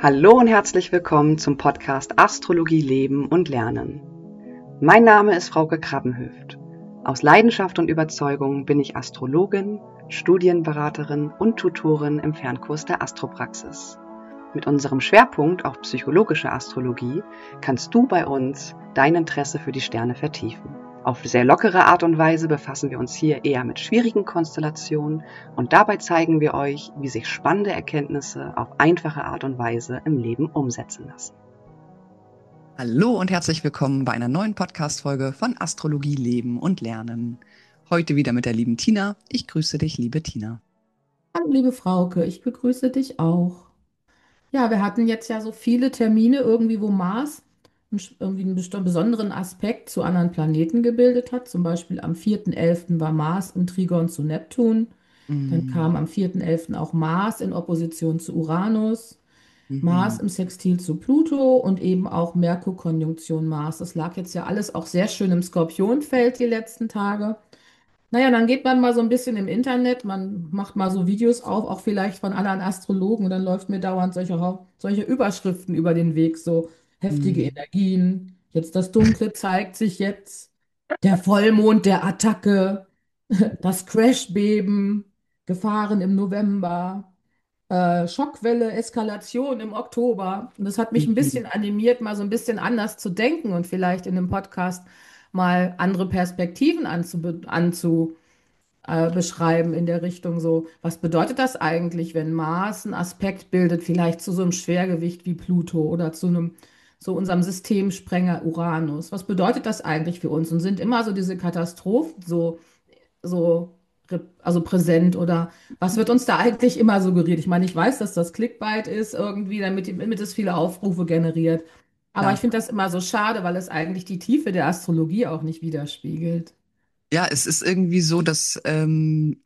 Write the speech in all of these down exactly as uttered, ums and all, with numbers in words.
Hallo und herzlich willkommen zum Podcast Astrologie Leben und Lernen. Mein Name ist Frauke Krabbenhöft. Aus Leidenschaft und Überzeugung bin ich Astrologin, Studienberaterin und Tutorin im Fernkurs der Astropraxis. Mit unserem Schwerpunkt auf psychologische Astrologie kannst du bei uns dein Interesse für die Sterne vertiefen. Auf sehr lockere Art und Weise befassen wir uns hier eher mit schwierigen Konstellationen und dabei zeigen wir euch, wie sich spannende Erkenntnisse auf einfache Art und Weise im Leben umsetzen lassen. Hallo und herzlich willkommen bei einer neuen Podcast-Folge von Astrologie Leben und Lernen. Heute wieder mit der lieben Tina. Ich grüße dich, liebe Tina. Hallo, liebe Frauke, ich begrüße dich auch. Ja, wir hatten jetzt ja so viele Termine irgendwie, wo Mars einen sch- irgendwie einen bestimmten besonderen Aspekt zu anderen Planeten gebildet hat. Zum Beispiel am vierten elften war Mars im Trigon zu Neptun. Dann kam Mm, am vierten elften auch Mars in Opposition zu Uranus, Mars mhm. im Sextil zu Pluto und eben auch Merkur-Konjunktion Mars. Das lag jetzt ja alles auch sehr schön im Skorpionfeld die letzten Tage. Naja, dann geht man mal so ein bisschen im Internet, man macht mal so Videos auf, auch vielleicht von anderen Astrologen, und dann läuft mir dauernd solche, Hau- solche Überschriften über den Weg, so heftige Mm. Energien, jetzt das Dunkle zeigt sich jetzt, der Vollmond der Attacke, das Crashbeben, Gefahren im November, äh, Schockwelle, Eskalation im Oktober. Und das hat mich ein Mhm. bisschen animiert, mal so ein bisschen anders zu denken und vielleicht in dem Podcast mal andere Perspektiven anzu, anzu, äh, beschreiben in der Richtung so, was bedeutet das eigentlich, wenn Mars einen Aspekt bildet, vielleicht zu so einem Schwergewicht wie Pluto oder zu einem, so unserem Systemsprenger Uranus? Was bedeutet das eigentlich für uns? Und sind immer so diese Katastrophen so, so, re- also präsent, oder was wird uns da eigentlich immer suggeriert? Ich meine, ich weiß, dass das Clickbait ist irgendwie, damit, die- damit es viele Aufrufe generiert. Aber ich Klar. finde das immer so schade, weil es eigentlich die Tiefe der Astrologie auch nicht widerspiegelt. Ja, es ist irgendwie so, dass ähm,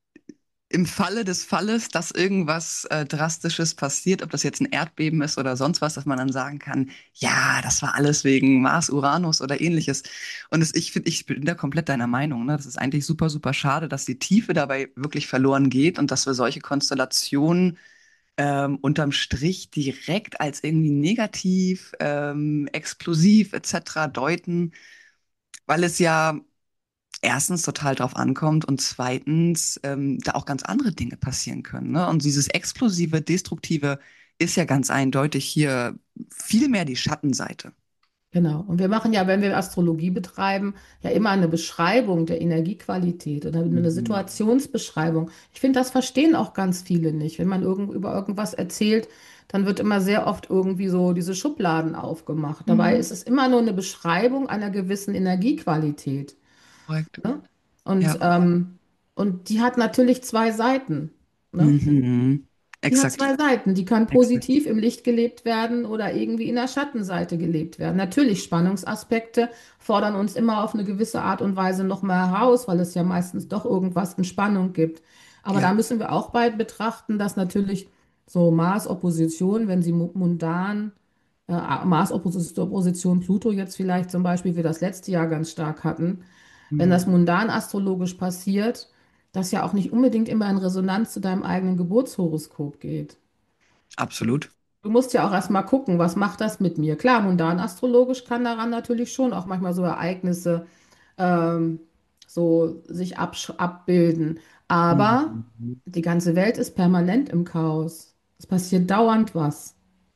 im Falle des Falles, dass irgendwas äh, Drastisches passiert, ob das jetzt ein Erdbeben ist oder sonst was, dass man dann sagen kann, ja, das war alles wegen Mars, Uranus oder ähnliches. Und es, ich finde, ich bin da komplett deiner Meinung, ne? Das ist eigentlich super, super schade, dass die Tiefe dabei wirklich verloren geht und dass wir solche Konstellationen ähm, unterm Strich direkt als irgendwie negativ, ähm, explosiv et cetera deuten, weil es ja erstens total drauf ankommt und zweitens ähm, da auch ganz andere Dinge passieren können. Ne? Und dieses explosive, destruktive ist ja ganz eindeutig hier viel mehr die Schattenseite. Genau. Und wir machen ja, wenn wir Astrologie betreiben, ja immer eine Beschreibung der Energiequalität oder eine Mhm. Situationsbeschreibung. Ich finde, das verstehen auch ganz viele nicht. Wenn man irgend, über irgendwas erzählt, dann wird immer sehr oft irgendwie so diese Schubladen aufgemacht. Dabei Mhm. ist es immer nur eine Beschreibung einer gewissen Energiequalität. Korrekt. Ne? Und, Ja. ähm, und die hat natürlich zwei Seiten. Ne? Mhm. Die hat Exakt. zwei Seiten. Die kann Exakt. positiv im Licht gelebt werden oder irgendwie in der Schattenseite gelebt werden. Natürlich, Spannungsaspekte fordern uns immer auf eine gewisse Art und Weise noch mal heraus, weil es ja meistens doch irgendwas in Spannung gibt. Aber da Ja. müssen wir auch bei betrachten, dass natürlich so Mars-Opposition, wenn sie mu- mundan, äh, Mars-Opposition Pluto jetzt vielleicht zum Beispiel, wir das letzte Jahr ganz stark hatten, wenn das Mhm. mundan astrologisch passiert, das ja auch nicht unbedingt immer in Resonanz zu deinem eigenen Geburtshoroskop geht. Absolut. Du musst ja auch erstmal gucken, was macht das mit mir? Klar, mundan astrologisch kann daran natürlich schon auch manchmal so Ereignisse ähm, so sich absch- abbilden. Aber Mhm. die ganze Welt ist permanent im Chaos. Es passiert dauernd was.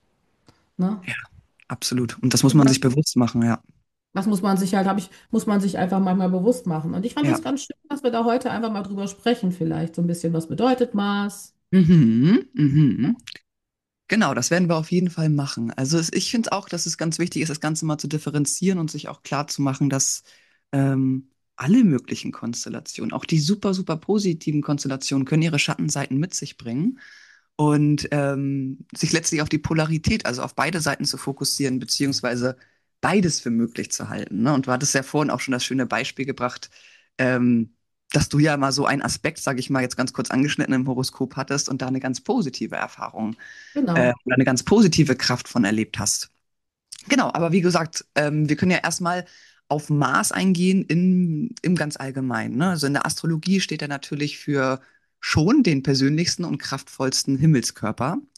Ne? Ja, absolut. Und das muss Und man das, sich bewusst machen, ja. das muss man sich halt, habe ich, muss man sich einfach manchmal bewusst machen. Und ich fand Ja. es ganz schön, dass wir da heute einfach mal drüber sprechen, vielleicht so ein bisschen, was bedeutet Mars? Mhm. Mhm. Genau, das werden wir auf jeden Fall machen. Also es, ich finde auch, dass es ganz wichtig ist, das Ganze mal zu differenzieren und sich auch klar zu machen, dass ähm, alle möglichen Konstellationen, auch die super, super positiven Konstellationen, können ihre Schattenseiten mit sich bringen und ähm, sich letztlich auf die Polarität, also auf beide Seiten zu fokussieren, beziehungsweise beides für möglich zu halten. Ne? Und du hattest ja vorhin auch schon das schöne Beispiel gebracht, ähm, dass du ja mal so einen Aspekt, sage ich mal, jetzt ganz kurz angeschnitten im Horoskop hattest und da eine ganz positive Erfahrung äh, Genau. oder eine ganz positive Kraft von erlebt hast. Genau, aber wie gesagt, ähm, wir können ja erstmal auf Mars eingehen in, im ganz Allgemeinen. Ne? Also in der Astrologie steht er natürlich für schon den persönlichsten und kraftvollsten Himmelskörper.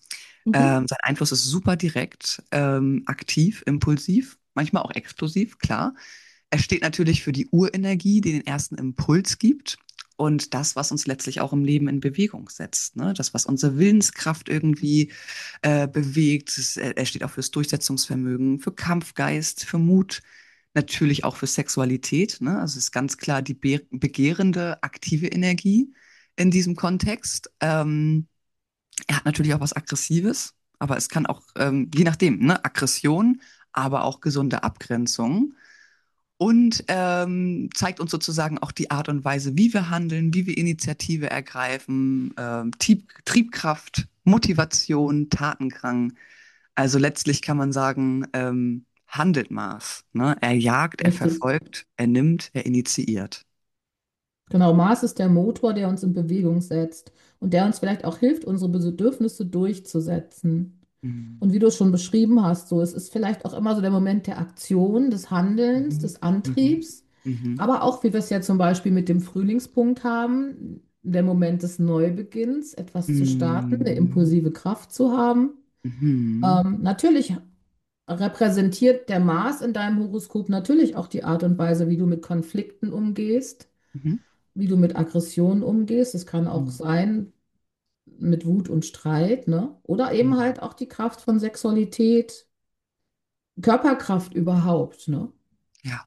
Mhm. Ähm, sein Einfluss ist super direkt, ähm, aktiv, impulsiv, manchmal auch explosiv, klar. Er steht natürlich für die Urenergie, die den ersten Impuls gibt und das, was uns letztlich auch im Leben in Bewegung setzt. Ne? Das, was unsere Willenskraft irgendwie äh, bewegt. Es, er er steht auch fürs Durchsetzungsvermögen, für Kampfgeist, für Mut, natürlich auch für Sexualität. Ne? Also es ist ganz klar die be begehrende, aktive Energie in diesem Kontext. Ähm, er hat natürlich auch was Aggressives, aber es kann auch, ähm, je nachdem, ne, Aggression, aber auch gesunde Abgrenzung und ähm, zeigt uns sozusagen auch die Art und Weise, wie wir handeln, wie wir Initiative ergreifen, ähm, Trieb, Triebkraft, Motivation, Tatendrang. Also letztlich kann man sagen, ähm, handelt Mars. Ne? Er jagt, er Richtig. verfolgt, er nimmt, er initiiert. Genau, Mars ist der Motor, der uns in Bewegung setzt und der uns vielleicht auch hilft, unsere Bedürfnisse durchzusetzen. Mhm. Und wie du es schon beschrieben hast, so, es ist vielleicht auch immer so der Moment der Aktion, des Handelns, Mhm. des Mhm. Antriebs, Mhm. aber auch, wie wir es ja zum Beispiel mit dem Frühlingspunkt haben, der Moment des Neubeginns, etwas zu starten, eine Mhm. impulsive Kraft zu haben. Mhm. Ähm, natürlich repräsentiert der Mars in deinem Horoskop natürlich auch die Art und Weise, wie du mit Konflikten umgehst, Mhm. wie du mit Aggressionen umgehst. Es kann auch Mhm. sein mit Wut und Streit, ne? Oder eben Mhm. halt auch die Kraft von Sexualität, Körperkraft überhaupt, ne? Ja.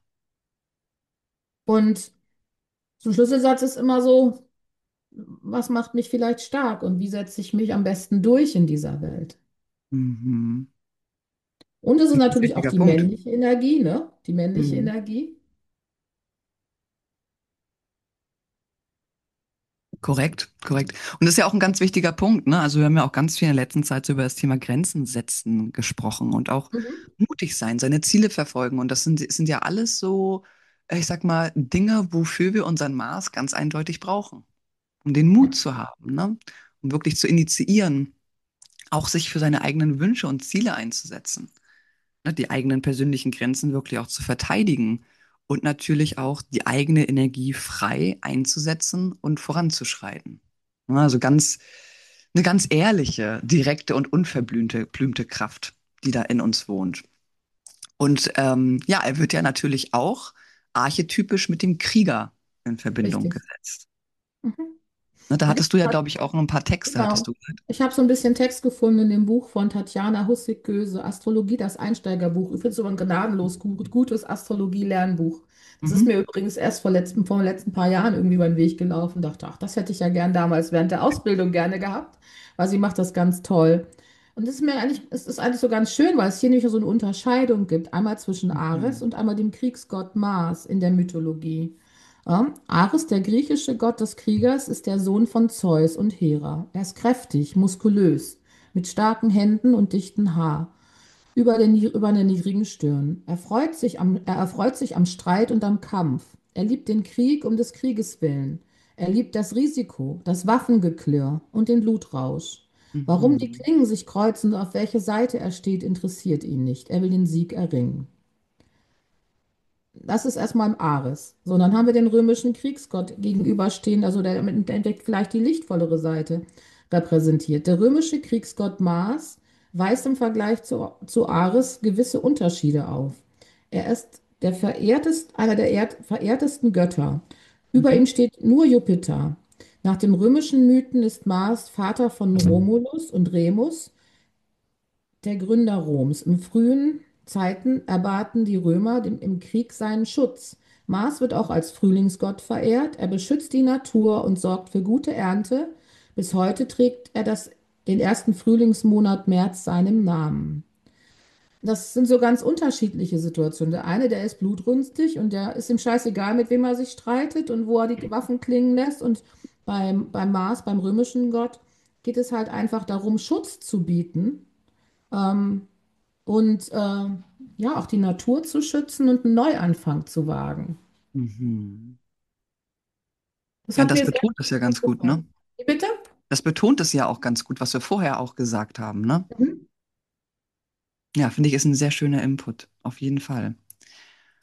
Und zum Schlüsselsatz ist immer so, was macht mich vielleicht stark und wie setze ich mich am besten durch in dieser Welt? Mhm. Und es ist Ein ganz natürlich auch wichtiger die Punkt. männliche Energie, ne? Die männliche Mhm. Energie. Korrekt, korrekt. Und das ist ja auch ein ganz wichtiger Punkt, ne? Also wir haben ja auch ganz viel in der letzten Zeit so über das Thema Grenzen setzen gesprochen und auch Mhm. mutig sein, seine Ziele verfolgen. Und das sind, sind ja alles so, äh, ich sag mal, Dinge, wofür wir unseren Mars ganz eindeutig brauchen, um den Ja, Mut zu haben, ne? Um wirklich zu initiieren, auch sich für seine eigenen Wünsche und Ziele einzusetzen. Ne, die eigenen persönlichen Grenzen wirklich auch zu verteidigen und natürlich auch die eigene Energie frei einzusetzen und voranzuschreiten. Ne, also ganz, eine ganz ehrliche, direkte und unverblümte blümte Kraft, die da in uns wohnt. Und ähm, ja, er wird ja natürlich auch archetypisch mit dem Krieger in Verbindung richtig. gesetzt. Mhm. Ne, da Und hattest du ja, ich glaube ich, auch noch ein paar Texte, hattest Genau. du gesagt. Ich habe so ein bisschen Text gefunden in dem Buch von Tatjana Hussig-Göse, Astrologie, das Einsteigerbuch. Ich finde es so ein gnadenlos gut, gutes Astrologie-Lernbuch. Das ist Mhm. mir übrigens erst vor letzten, vor den letzten paar Jahren irgendwie über den Weg gelaufen. Dachte, ach, das hätte ich ja gern damals während der Ausbildung gerne gehabt, weil sie macht das ganz toll. Und es ist mir eigentlich, es ist eigentlich so ganz schön, weil es hier nämlich so eine Unterscheidung gibt. Einmal zwischen Ares Mhm. und einmal dem Kriegsgott Mars in der Mythologie. Ja, Ares, der griechische Gott des Kriegers, ist der Sohn von Zeus und Hera. Er ist kräftig, muskulös, mit starken Händen und dichtem Haar, über, den, über einer niedrigen Stirn. Er freut sich am, er erfreut sich am Streit und am Kampf. Er liebt den Krieg um des Krieges willen. Er liebt das Risiko, das Waffengeklirr und den Blutrausch. Warum die Mhm. Klingen sich kreuzen und auf welche Seite er steht, interessiert ihn nicht. Er will den Sieg erringen. Das ist erstmal im Ares. So, und dann haben wir den römischen Kriegsgott gegenüberstehen, also der mit der vielleicht die lichtvollere Seite repräsentiert. Der römische Kriegsgott Mars weist im Vergleich zu, zu Ares gewisse Unterschiede auf. Er ist der verehrtest, einer der erd, verehrtesten Götter. Über Mhm. ihm steht nur Jupiter. Nach dem römischen Mythen ist Mars Vater von Romulus und Remus, der Gründer Roms. In frühen Zeiten erbaten die Römer dem, im Krieg seinen Schutz. Mars wird auch als Frühlingsgott verehrt. Er beschützt die Natur und sorgt für gute Ernte. Bis heute trägt er das, den ersten Frühlingsmonat März seinem Namen. Das sind so ganz unterschiedliche Situationen. Der eine, der ist blutrünstig und der ist ihm scheißegal, mit wem er sich streitet und wo er die Waffen klingen lässt. Und beim, beim Mars, beim römischen Gott, geht es halt einfach darum, Schutz zu bieten. Ähm, und äh, ja, auch die Natur zu schützen und einen Neuanfang zu wagen. Mhm. Das Ja, hat das mir sehr betont es ja gut ganz gut, gefallen. ne? Wie bitte? Das betont es ja auch ganz gut, was wir vorher auch gesagt haben, ne? Mhm. Ja, finde ich, ist ein sehr schöner Input, auf jeden Fall.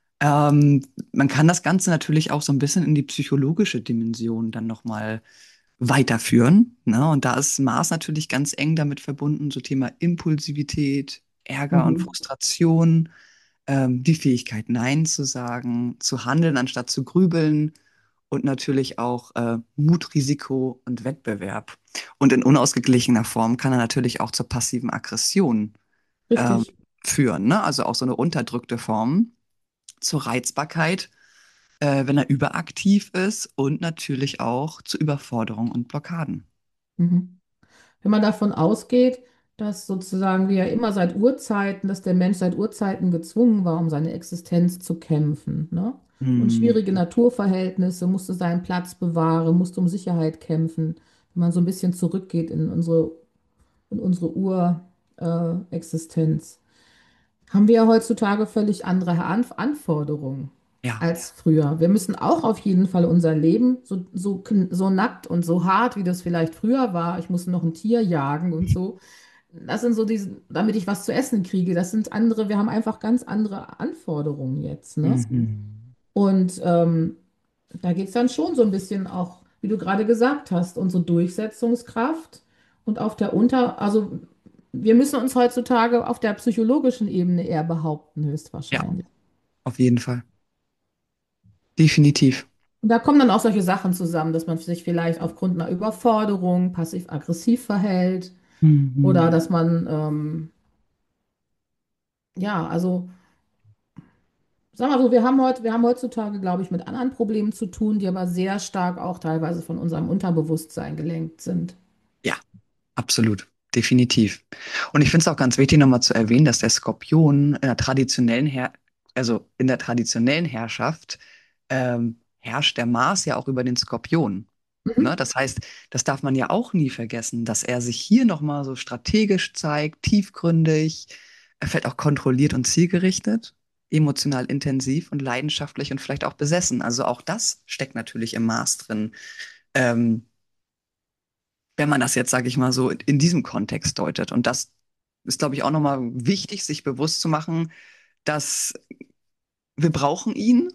Ähm, man kann das Ganze natürlich auch so ein bisschen in die psychologische Dimension dann nochmal weiterführen. Ne? Und da ist Mars natürlich ganz eng damit verbunden, so Thema Impulsivität, Ärger und Mhm. Frustration, ähm, die Fähigkeit, Nein zu sagen, zu handeln, anstatt zu grübeln und natürlich auch äh, Mut, Risiko und Wettbewerb. Und in unausgeglichener Form kann er natürlich auch zur passiven Aggression ähm, Richtig. führen, ne? Also auch so eine unterdrückte Form zur Reizbarkeit, äh, wenn er überaktiv ist und natürlich auch zu Überforderung und Blockaden. Mhm. Wenn man davon ausgeht, dass sozusagen wir ja immer seit Urzeiten, dass der Mensch seit Urzeiten gezwungen war, um seine Existenz zu kämpfen, ne? Und Mhm. schwierige Naturverhältnisse, musste seinen Platz bewahren, musste um Sicherheit kämpfen. Wenn man so ein bisschen zurückgeht in unsere, in unsere Urexistenz, haben wir ja heutzutage völlig andere An Anforderungen Ja. als früher. Wir müssen auch auf jeden Fall unser Leben so, so, kn- so nackt und so hart, wie das vielleicht früher war. Ich muss noch ein Tier jagen und so. Das sind so diese, damit ich was zu essen kriege. Das sind andere, wir haben einfach ganz andere Anforderungen jetzt, ne? Mhm. Und ähm, da geht es dann schon so ein bisschen auch, wie du gerade gesagt hast, unsere Durchsetzungskraft und auf der Unter, also wir müssen uns heutzutage auf der psychologischen Ebene eher behaupten, Ja, höchstwahrscheinlich. auf jeden Fall. Definitiv. Und da kommen dann auch solche Sachen zusammen, dass man sich vielleicht aufgrund einer Überforderung passiv-aggressiv verhält oder Mhm. dass man, ähm, ja, also sag mal so, wir haben heute, wir haben heutzutage, glaube ich, mit anderen Problemen zu tun, die aber sehr stark auch teilweise von unserem Unterbewusstsein gelenkt sind. Ja, absolut. Definitiv. Und ich finde es auch ganz wichtig, nochmal zu erwähnen, dass der Skorpion in der traditionellen Her also in der traditionellen Herrschaft ähm, herrscht der Mars ja auch über den Skorpion. Ne? Mhm. Das heißt, das darf man ja auch nie vergessen, dass er sich hier nochmal so strategisch zeigt, tiefgründig, er fällt auch kontrolliert und zielgerichtet, emotional intensiv und leidenschaftlich und vielleicht auch besessen. Also auch das steckt natürlich im Mars drin. Ähm, wenn man das jetzt, sage ich mal, so in diesem Kontext deutet. Und das ist, glaube ich, auch nochmal wichtig, sich bewusst zu machen, dass wir brauchen ihn,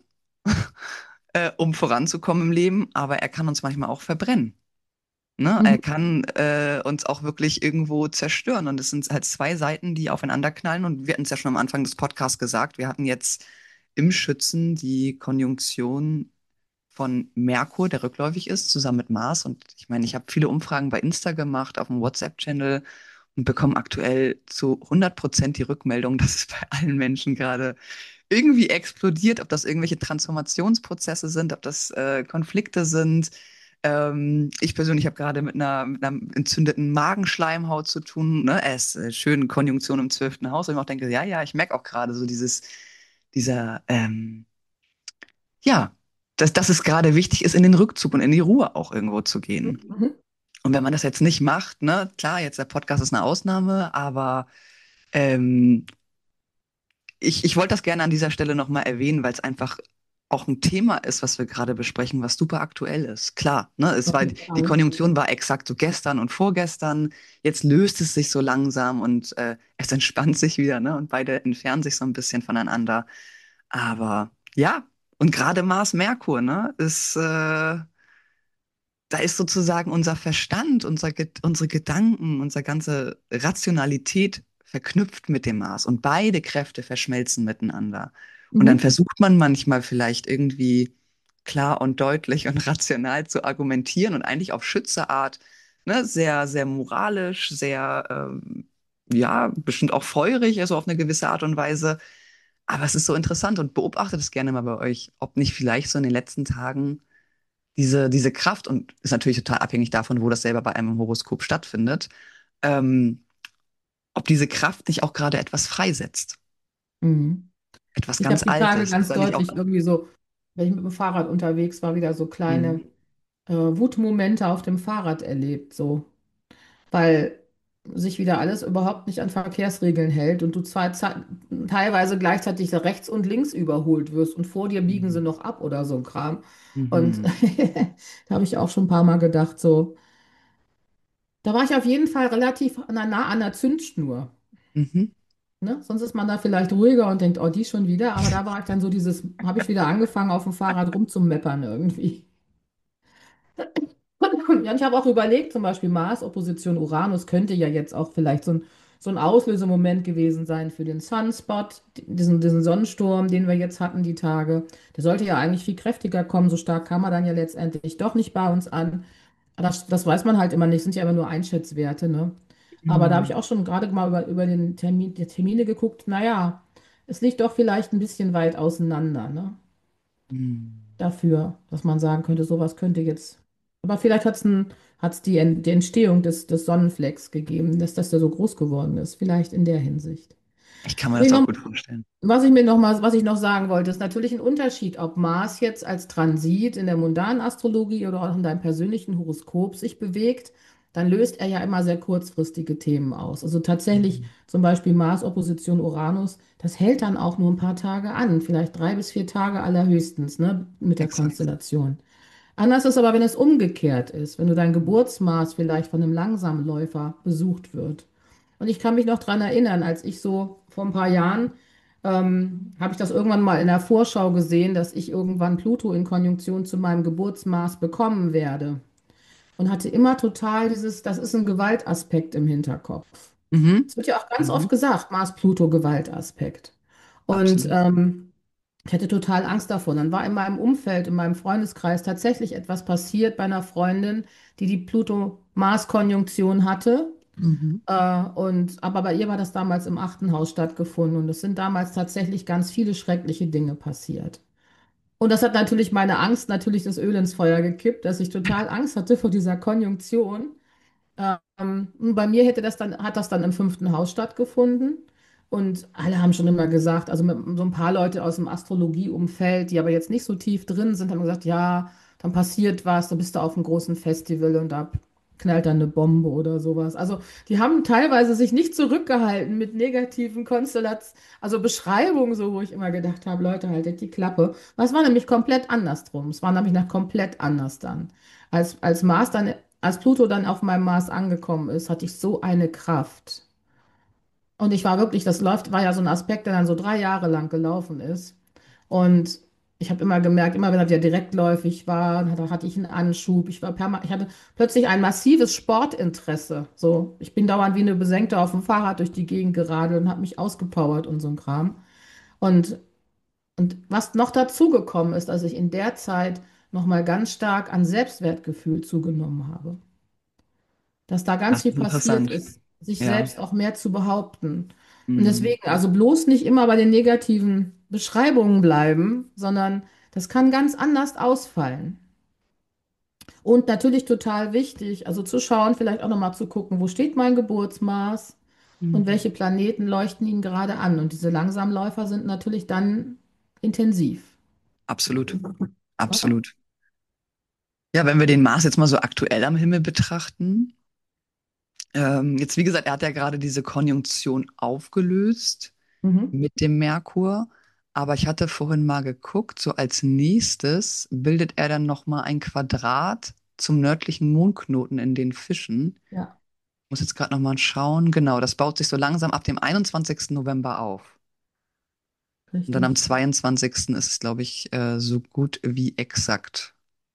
äh, um voranzukommen im Leben, aber er kann uns manchmal auch verbrennen. Ne? Er Mhm. kann äh, uns auch wirklich irgendwo zerstören. Und es sind halt zwei Seiten, die aufeinander knallen. Und wir hatten es ja schon am Anfang des Podcasts gesagt, wir hatten jetzt im Schützen die Konjunktion von Merkur, der rückläufig ist, zusammen mit Mars. Und ich meine, ich habe viele Umfragen bei Insta gemacht, auf dem WhatsApp-Channel und bekomme aktuell zu hundert Prozent die Rückmeldung, dass es bei allen Menschen gerade irgendwie explodiert, ob das irgendwelche Transformationsprozesse sind, ob das äh, Konflikte sind. Ähm, ich persönlich habe gerade mit einer, mit einer entzündeten Magenschleimhaut zu tun. Ne? Es ist äh, schön Konjunktion im zwölften Haus, wo ich mir auch denke, ja, ja, ich merke auch gerade so dieses, dieser, ähm, ja, dass, dass es gerade wichtig ist, in den Rückzug und in die Ruhe auch irgendwo zu gehen. Mhm. Und wenn man das jetzt nicht macht, ne, klar, jetzt der Podcast ist eine Ausnahme, aber ähm, ich, ich wollte das gerne an dieser Stelle nochmal erwähnen, weil es einfach auch ein Thema ist, was wir gerade besprechen, was super aktuell ist. Klar, ne, es Auf war, jeden die Fall. Konjunktion war exakt so gestern und vorgestern. Jetzt löst es sich so langsam und äh, es entspannt sich wieder, ne, und beide entfernen sich so ein bisschen voneinander. Aber ja, und gerade Mars Merkur, ne, ist, äh, da ist sozusagen unser Verstand, unser, Ge- unsere Gedanken, unsere ganze Rationalität verknüpft mit dem Mars und beide Kräfte verschmelzen miteinander. Und dann Mhm. versucht man manchmal vielleicht irgendwie klar und deutlich und rational zu argumentieren und eigentlich auf Schützeart, ne, sehr, sehr moralisch, sehr, ähm, ja, bestimmt auch feurig, also auf eine gewisse Art und Weise. Aber es ist so interessant und beobachtet es gerne mal bei euch, ob nicht vielleicht so in den letzten Tagen diese, diese Kraft und ist natürlich total abhängig davon, wo das selber bei einem im Horoskop stattfindet, ähm, ob diese Kraft nicht auch gerade etwas freisetzt. Mhm. Etwas Ich habe ganz die Tage Altes, ganz was eigentlich auch. deutlich irgendwie so, wenn ich mit dem Fahrrad unterwegs war, wieder so kleine Mhm. äh, Wutmomente auf dem Fahrrad erlebt, so, weil sich wieder alles überhaupt nicht an Verkehrsregeln hält und du zwar ze- teilweise gleichzeitig rechts und links überholt wirst und vor dir biegen sie Mhm. noch ab oder so ein Kram. Und Mhm. da habe ich auch schon ein paar Mal gedacht, so, da war ich auf jeden Fall relativ nah, nah an der Zündschnur. Mhm. Ne? Sonst ist man da vielleicht ruhiger und denkt, oh, die schon wieder. Aber da war ich dann so dieses, habe ich wieder angefangen, auf dem Fahrrad rumzumeppern irgendwie. Ja, und ich habe auch überlegt, zum Beispiel Mars, Opposition Uranus könnte ja jetzt auch vielleicht so ein, so ein Auslösemoment gewesen sein für den Sunspot, diesen, diesen Sonnensturm, den wir jetzt hatten, die Tage. Der sollte ja eigentlich viel kräftiger kommen, so stark kam er dann ja letztendlich doch nicht bei uns an. Das, das weiß man halt immer nicht, sind ja immer nur Einschätzwerte, ne? Aber da habe ich Hm. auch schon gerade mal über, über den Termin, die Termine geguckt. Naja, es liegt doch vielleicht ein bisschen weit auseinander, ne? Hm. Dafür, dass man sagen könnte, sowas könnte jetzt. Aber vielleicht hat es hat's die, En- die Entstehung des, des Sonnenflecks gegeben, dass das da so groß geworden ist. Vielleicht in der Hinsicht. Ich kann mir Was ich das auch noch, gut vorstellen. was ich mir noch mal, was ich noch sagen wollte, ist natürlich ein Unterschied, ob Mars jetzt als Transit in der mundanen Astrologie oder auch in deinem persönlichen Horoskop sich bewegt, dann löst er ja immer sehr kurzfristige Themen aus. Also tatsächlich Mhm. zum Beispiel Mars Opposition Uranus, das hält dann auch nur ein paar Tage an, vielleicht drei bis vier Tage allerhöchstens, ne, mit der Exakt. Konstellation. Anders ist aber, wenn es umgekehrt ist, wenn du dein Geburtsmaß vielleicht von einem Langsamläufer besucht wird. Und ich kann mich noch daran erinnern, als ich so vor ein paar Jahren, ähm, habe ich das irgendwann mal in der Vorschau gesehen, dass ich irgendwann Pluto in Konjunktion zu meinem Geburtsmaß bekommen werde. Und hatte immer total dieses, das ist ein Gewaltaspekt im Hinterkopf. Mhm. Es wird ja auch ganz oft Mhm. gesagt, Mars-Pluto-Gewaltaspekt. Und Absolut. ähm, ich hatte total Angst davon. Dann war in meinem Umfeld, in meinem Freundeskreis tatsächlich etwas passiert bei einer Freundin, die die Pluto-Mars-Konjunktion hatte. Mhm. Äh, und, aber bei ihr war das damals im achten Haus stattgefunden. Und es sind damals tatsächlich ganz viele schreckliche Dinge passiert. Und das hat natürlich meine Angst, natürlich das Öl ins Feuer gekippt, dass ich total Angst hatte vor dieser Konjunktion. Ähm, und bei mir hätte das dann, hat das dann im fünften Haus stattgefunden. Und alle haben schon immer gesagt, also mit, so ein paar Leute aus dem Astrologieumfeld, die aber jetzt nicht so tief drin sind, haben gesagt, ja, dann passiert was, dann bist du auf einem großen Festival und da knallt dann eine Bombe oder sowas. Also die haben teilweise sich nicht zurückgehalten mit negativen Konstellationen, also Beschreibungen, so wo ich immer gedacht habe, Leute, haltet die Klappe. Was war nämlich komplett andersrum. Es war nämlich nach komplett anders dann. Als, als Mars dann als Pluto dann auf meinem Mars angekommen ist, hatte ich so eine Kraft. Und ich war wirklich, das läuft, war ja so ein Aspekt, der dann so drei Jahre lang gelaufen ist. Und ich habe immer gemerkt, immer wenn er wieder direktläufig war, da hatte ich einen Anschub. Ich war perma ich hatte plötzlich ein massives Sportinteresse. So, ich bin dauernd wie eine Besenkte auf dem Fahrrad durch die Gegend geradelt und habe mich ausgepowert und so ein Kram. Und, und was noch dazugekommen ist, dass ich in der Zeit nochmal ganz stark an Selbstwertgefühl zugenommen habe, dass da Das ganz viel ist passiert interessant. ist, sich Ja. selbst auch mehr zu behaupten. Und Mhm. deswegen, also bloß nicht immer bei den negativen Beschreibungen bleiben, sondern das kann ganz anders ausfallen. Und natürlich total wichtig, also zu schauen, vielleicht auch nochmal zu gucken, wo steht mein Geburtsmaß und Mhm. welche Planeten leuchten ihn gerade an. Und diese Langsamläufer sind natürlich dann intensiv. Absolut. Ja? Absolut. Ja, wenn wir den Mars jetzt mal so aktuell am Himmel betrachten, ähm, jetzt wie gesagt, er hat ja gerade diese Konjunktion aufgelöst Mhm. mit dem Merkur, aber ich hatte vorhin mal geguckt, so als nächstes bildet er dann noch mal ein Quadrat zum nördlichen Mondknoten in den Fischen. Ja, Muss jetzt gerade noch mal schauen. Genau, das baut sich so langsam ab dem einundzwanzigsten November auf. Und dann am richtig. zweiundzwanzigsten ist es, glaube ich, äh, so gut wie exakt.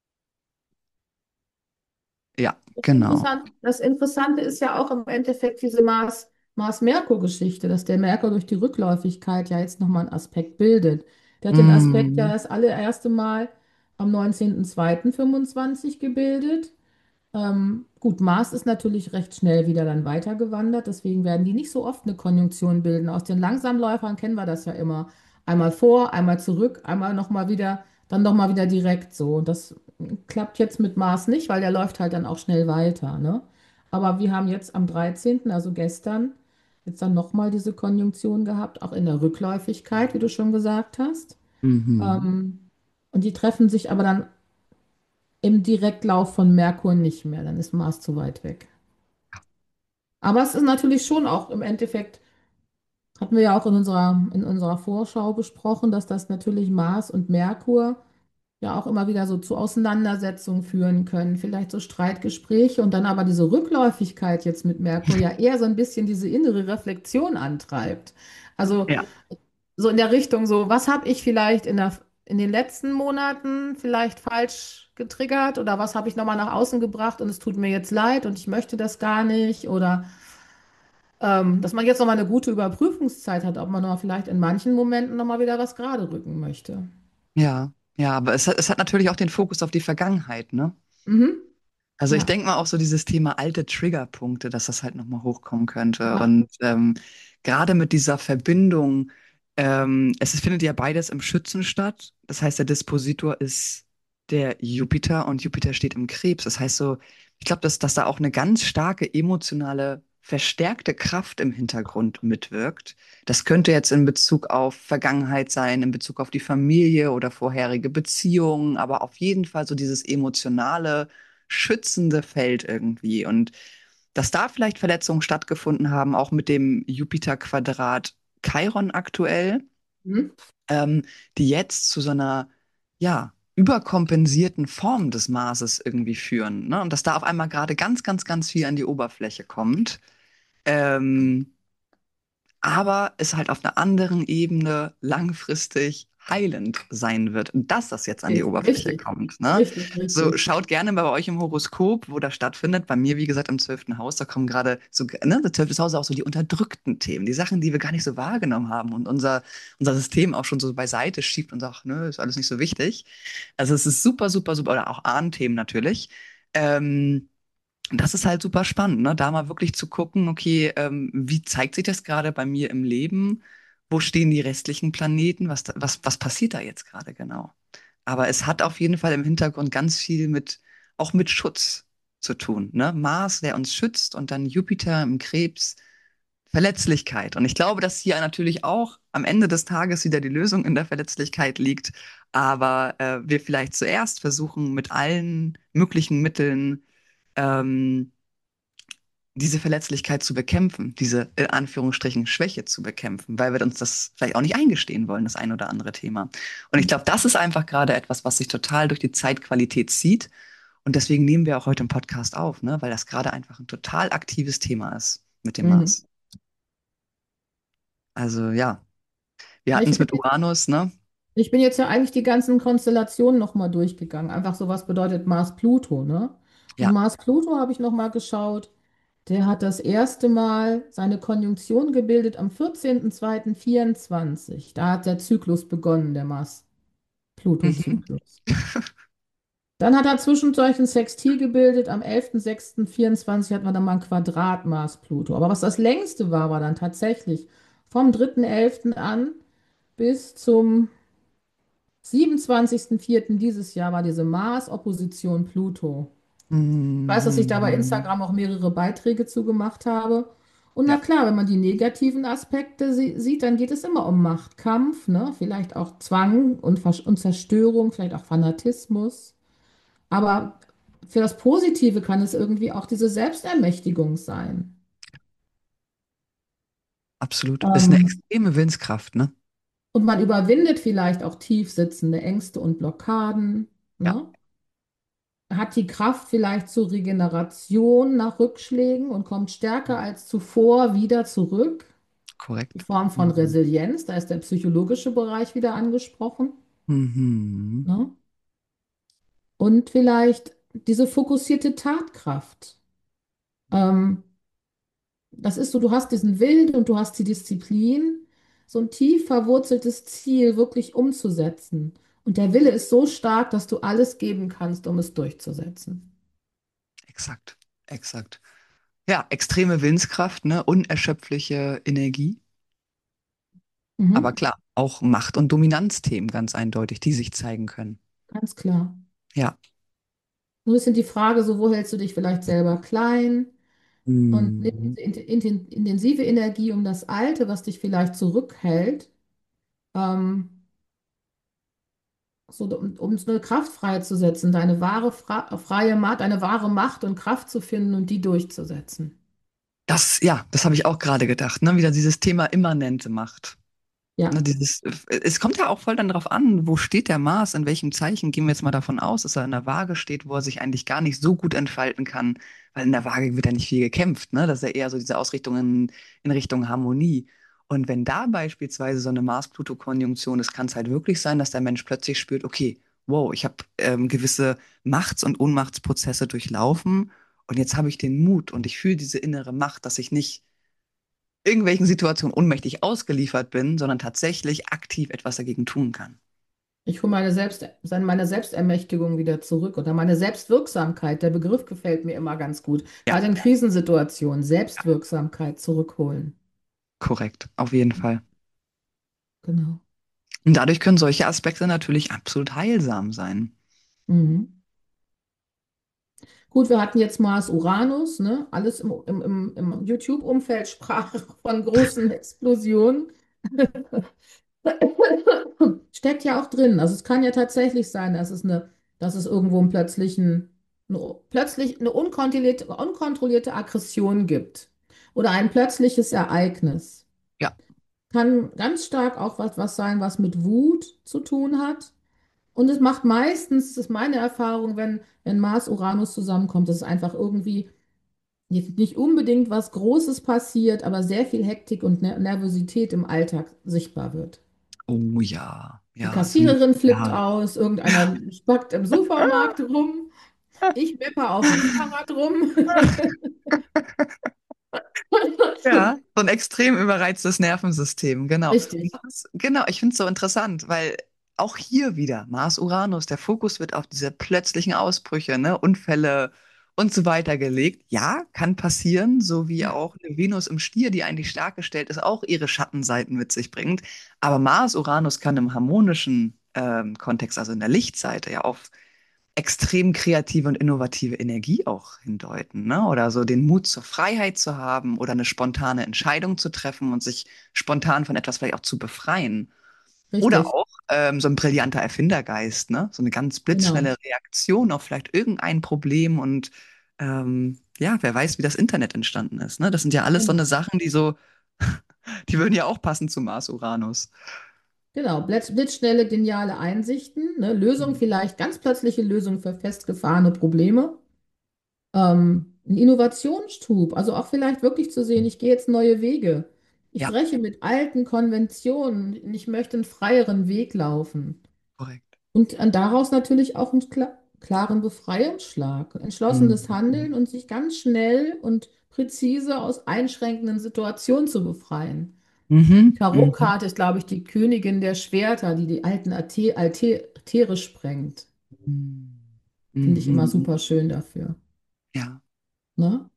Ja, Das genau. Interessant, das Interessante ist ja auch im Endeffekt diese Mars, Mars-Merkur-Geschichte, dass der Merkur durch die Rückläufigkeit ja jetzt nochmal einen Aspekt bildet. Der hat den Aspekt ja Mm, das allererste Mal am neunzehnten zweiten fünfundzwanzig gebildet. Ähm, gut, Mars ist natürlich recht schnell wieder dann weitergewandert, deswegen werden die nicht so oft eine Konjunktion bilden. Aus den Langsamläufern kennen wir das ja immer. Einmal vor, einmal zurück, einmal nochmal wieder, dann nochmal wieder direkt so. Und das klappt jetzt mit Mars nicht, weil der läuft halt dann auch schnell weiter, ne? Aber wir haben jetzt am dreizehnten, also gestern, jetzt dann nochmal diese Konjunktion gehabt, auch in der Rückläufigkeit, wie du schon gesagt hast. mhm. Ähm, und die treffen sich aber dann im Direktlauf von Merkur nicht mehr, dann ist Mars zu weit weg. Aber es ist natürlich schon auch im Endeffekt, hatten wir ja auch in unserer, in unserer Vorschau besprochen, dass das natürlich Mars und Merkur ja auch immer wieder so zu Auseinandersetzungen führen können, vielleicht so Streitgespräche und dann aber diese Rückläufigkeit jetzt mit Merkur ja eher so ein bisschen diese innere Reflexion antreibt. Also Ja. so in der Richtung so, was habe ich vielleicht in der in den letzten Monaten vielleicht falsch getriggert oder was habe ich nochmal nach außen gebracht und es tut mir jetzt leid und ich möchte das gar nicht oder ähm, dass man jetzt nochmal eine gute Überprüfungszeit hat, ob man noch vielleicht in manchen Momenten nochmal wieder was gerade rücken möchte. Ja, ja, aber es hat, es hat natürlich auch den Fokus auf die Vergangenheit, ne? Mhm. Also ich Ja, denke mal auch so dieses Thema alte Triggerpunkte, dass das halt nochmal hochkommen könnte. ja. Und ähm, gerade mit dieser Verbindung, ähm, es findet ja beides im Schützen statt. Das heißt, der Dispositor ist der Jupiter und Jupiter steht im Krebs. Das heißt so, ich glaube, dass, dass da auch eine ganz starke emotionale, verstärkte Kraft im Hintergrund mitwirkt. Das könnte jetzt in Bezug auf Vergangenheit sein, in Bezug auf die Familie oder vorherige Beziehungen, aber auf jeden Fall so dieses emotionale schützende Feld irgendwie. Und dass da vielleicht Verletzungen stattgefunden haben, auch mit dem Jupiter-Quadrat Chiron aktuell, Mhm. ähm, die jetzt zu so einer, ja, überkompensierten Form des Marses irgendwie führen. Ne? Und dass da auf einmal gerade ganz, ganz, ganz viel an die Oberfläche kommt. Ähm, aber es halt auf einer anderen Ebene langfristig heilend sein wird. Und dass das jetzt an die Oberfläche Richtig, kommt. Ne? richtig, So, richtig. schaut gerne bei euch im Horoskop, wo das stattfindet. Bei mir, wie gesagt, im zwölften Haus, da kommen gerade so, ne, das zwölfte Haus auch so die unterdrückten Themen, die Sachen, die wir gar nicht so wahrgenommen haben und unser, unser System auch schon so beiseite schiebt und sagt, nö, ist alles nicht so wichtig. Also es ist super, super, super, oder auch Ahnenthemen natürlich. Ähm, und das ist halt super spannend, ne? Da mal wirklich zu gucken, okay, ähm, wie zeigt sich das gerade bei mir im Leben? Wo stehen die restlichen Planeten? Was, da- was, was passiert da jetzt gerade genau? Aber es hat auf jeden Fall im Hintergrund ganz viel mit, auch mit Schutz zu tun, ne? Mars, der uns schützt und dann Jupiter im Krebs, Verletzlichkeit. Und ich glaube, dass hier natürlich auch am Ende des Tages wieder die Lösung in der Verletzlichkeit liegt. Aber äh, wir vielleicht zuerst versuchen, mit allen möglichen Mitteln ähm, diese Verletzlichkeit zu bekämpfen, diese in Anführungsstrichen Schwäche zu bekämpfen, weil wir uns das vielleicht auch nicht eingestehen wollen, das ein oder andere Thema. Und ich glaube, das ist einfach gerade etwas, was sich total durch die Zeitqualität zieht. Und deswegen nehmen wir auch heute einen Podcast auf, ne? Weil das gerade einfach ein total aktives Thema ist mit dem Mhm. Mars. Also ja, wir Ja, hatten ich es bin, mit Uranus, ne? ich bin jetzt ja eigentlich die ganzen Konstellationen nochmal durchgegangen. Einfach so, was bedeutet Mars-Pluto, ne? Und Ja. Mars-Pluto habe ich nochmal geschaut. Der hat das erste Mal seine Konjunktion gebildet am vierzehnten zweiten vierundzwanzig. Da hat der Zyklus begonnen, der Mhm. Mars-Pluto-Zyklus. Dann hat er zwischendurch ein Sextil gebildet. Am elften sechsten vierundzwanzig hatten wir dann mal ein Quadrat Mars-Pluto. Aber was das längste war, war dann tatsächlich vom dritten elften an bis zum siebenundzwanzigsten vierten dieses Jahr war diese Mars-Opposition Pluto. Ich weiß, dass ich da bei Mhm. Instagram auch mehrere Beiträge zu gemacht habe. Und na Ja, klar, wenn man die negativen Aspekte sie sieht, dann geht es immer um Machtkampf, ne? Vielleicht auch Zwang und, Versch- und Zerstörung, vielleicht auch Fanatismus. Aber für das Positive kann es irgendwie auch diese Selbstermächtigung sein. absolut. Ist eine Ähm, extreme Willenskraft, ne? und man überwindet vielleicht auch tief sitzende Ängste und Blockaden, Ja, ne? Hat die Kraft vielleicht zur Regeneration nach Rückschlägen und kommt stärker als zuvor wieder zurück. Die korrekt. Form von Mhm. Resilienz, da ist der psychologische Bereich wieder angesprochen. Mhm. Ne? Und vielleicht diese fokussierte Tatkraft. Ähm, Das ist so, du hast diesen Willen und du hast die Disziplin, so ein tief verwurzeltes Ziel wirklich umzusetzen. Und der Wille ist so stark, dass du alles geben kannst, um es durchzusetzen. Exakt, exakt. Ja, extreme Willenskraft, ne? Unerschöpfliche Energie. Aber Mhm, klar, auch Macht- und Dominanzthemen ganz eindeutig, die sich zeigen können. ganz klar. Ja. Nur ist die Frage, so, wo hältst du dich vielleicht selber klein und nimm Mhm. diese int- inten- intensive Energie um das Alte, was dich vielleicht zurückhält, ähm, so, um, um so eine Kraft freizusetzen, deine wahre Fra freie Macht, deine wahre Macht und Kraft zu finden und die durchzusetzen. Das, ja, das habe ich auch gerade gedacht, ne? Wieder dieses Thema immanente Macht. Ne, Ja. dieses, es kommt ja auch voll dann darauf an, wo steht der Mars, in welchem Zeichen gehen wir jetzt mal davon aus, dass er in der Waage steht, wo er sich eigentlich gar nicht so gut entfalten kann, weil in der Waage wird ja nicht viel gekämpft, ne? Das ist ja eher so diese Ausrichtung in, in Richtung Harmonie. Und wenn da beispielsweise so eine Mars-Pluto-Konjunktion ist, kann es halt wirklich sein, dass der Mensch plötzlich spürt, okay, wow, ich habe ähm, gewisse Machts- und Ohnmachtsprozesse durchlaufen und jetzt habe ich den Mut und ich fühle diese innere Macht, dass ich nicht irgendwelchen Situationen ohnmächtig ausgeliefert bin, sondern tatsächlich aktiv etwas dagegen tun kann. Ich hole meine Selbst, meine Selbstermächtigung wieder zurück oder meine Selbstwirksamkeit. Der Begriff gefällt mir immer ganz gut. Ja, Gerade in Krisensituationen Selbstwirksamkeit zurückholen. korrekt, auf jeden Fall. Genau. Und dadurch können solche Aspekte natürlich absolut heilsam sein. Mhm. Gut, wir hatten jetzt Mars Uranus, ne? Alles im, im, im, im YouTube-Umfeld sprach von großen Explosionen. Steckt ja auch drin. Also es kann ja tatsächlich sein, dass es eine, dass es irgendwo einen plötzlichen, eine, plötzlich eine unkontrollierte, unkontrollierte Aggression gibt oder ein plötzliches Ereignis. Ja. Kann ganz stark auch was, was sein, was mit Wut zu tun hat. Und es macht meistens, das ist meine Erfahrung, wenn, wenn Mars Uranus zusammenkommt, dass es einfach irgendwie nicht nicht unbedingt was Großes passiert, aber sehr viel Hektik und Ner Nervosität im Alltag sichtbar wird. Oh ja, Die ja, so ein, Kassiererin flippt ja. aus, irgendeiner spackt im Supermarkt rum, ich meppe auf dem Fahrrad rum. Ja, so ein extrem überreiztes Nervensystem, genau. Und Richtig, das, genau, ich finde es so interessant, weil auch hier wieder Mars-Uranus, der Fokus wird auf diese plötzlichen Ausbrüche, ne, Unfälle und so weiter gelegt. Ja, kann passieren, so wie ja, auch eine Venus im Stier, die eigentlich stark gestellt ist, auch ihre Schattenseiten mit sich bringt. Aber Mars-Uranus kann im harmonischen ähm, Kontext, also in der Lichtseite, ja auf extrem kreative und innovative Energie auch hindeuten, ne? Oder so den Mut zur Freiheit zu haben oder eine spontane Entscheidung zu treffen und sich spontan von etwas vielleicht auch zu befreien. Oder richtig, auch ähm, so ein brillanter Erfindergeist, ne? So eine ganz blitzschnelle genau. Reaktion auf vielleicht irgendein Problem und ähm, ja, wer weiß, wie das Internet entstanden ist, ne? Das sind ja alles so eine Genau. Sachen, die so, die würden ja auch passen zu Mars Uranus. Genau, blitz, blitzschnelle, geniale Einsichten, ne? Lösung, vielleicht ganz plötzliche Lösung für festgefahrene Probleme. Ähm, ein Innovationsschub, also auch vielleicht wirklich zu sehen, ich gehe jetzt neue Wege. Ich Ja, breche mit alten Konventionen und ich möchte einen freieren Weg laufen. korrekt. Und an daraus natürlich auch einen kla klaren Befreiungsschlag, entschlossenes Mhm. Handeln und sich ganz schnell und präzise aus einschränkenden Situationen zu befreien. Die Mhm. Mhm. Tarotkarte ist, glaube ich, die Königin der Schwerter, die die alten Ate Altäre sprengt. Mhm. Finde ich immer Mhm. super schön dafür. Ja. Ne?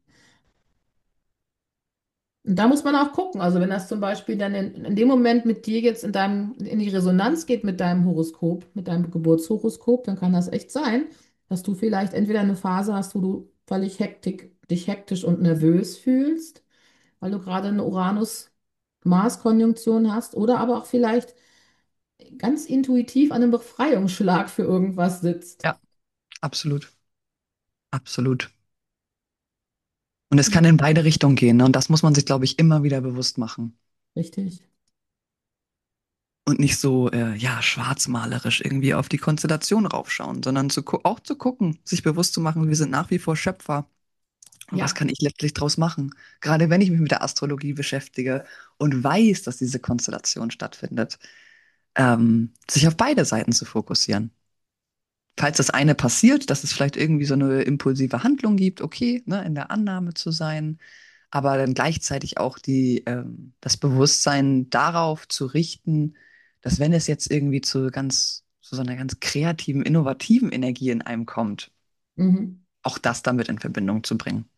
Und da muss man auch gucken. Also wenn das zum Beispiel dann in, in dem Moment mit dir jetzt in deinem, in die Resonanz geht mit deinem Horoskop, mit deinem Geburtshoroskop, dann kann das echt sein, dass du vielleicht entweder eine Phase hast, wo du völlig hektik, dich hektisch und nervös fühlst, weil du gerade eine Uranus-Mars-Konjunktion hast, oder aber auch vielleicht ganz intuitiv an einem Befreiungsschlag für irgendwas sitzt. Ja, absolut. Absolut. Und es kann Genau. in beide Richtungen gehen, ne? Und das muss man sich, glaube ich, immer wieder bewusst machen. Richtig. Und nicht so, äh, ja, schwarzmalerisch irgendwie auf die Konstellation raufschauen, sondern zu gu- auch zu gucken, sich bewusst zu machen, wir sind nach wie vor Schöpfer. Und was Ja. kann ich letztlich draus machen? Gerade wenn ich mich mit der Astrologie beschäftige und weiß, dass diese Konstellation stattfindet, ähm, sich auf beide Seiten zu fokussieren. Falls das eine passiert, dass es vielleicht irgendwie so eine impulsive Handlung gibt, okay, ne, in der Annahme zu sein, aber dann gleichzeitig auch die, ähm, das Bewusstsein darauf zu richten, dass wenn es jetzt irgendwie zu ganz, zu so einer ganz kreativen, innovativen Energie in einem kommt, Mhm. auch das damit in Verbindung zu bringen.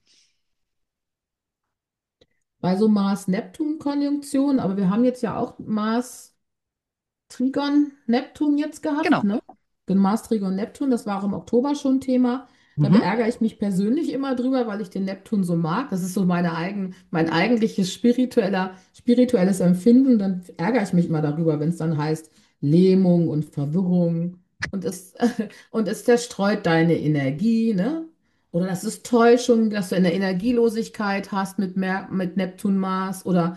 Bei so Mars-Neptun-Konjunktion, aber wir haben jetzt ja auch Mars. Trigon Neptun jetzt gehabt, Genau. ne? Den Mars Trigon Neptun, das war auch im Oktober schon Thema. Da Mhm. beärgere ich mich persönlich immer drüber, weil ich den Neptun so mag. Das ist so meine eigen, mein eigentliches spiritueller, spirituelles Empfinden. Dann ärgere ich mich immer darüber, wenn es dann heißt Lähmung und Verwirrung und es, und es zerstreut deine Energie, ne? Oder das ist Täuschung, dass du eine Energielosigkeit hast mit, Mer mit Neptun Mars oder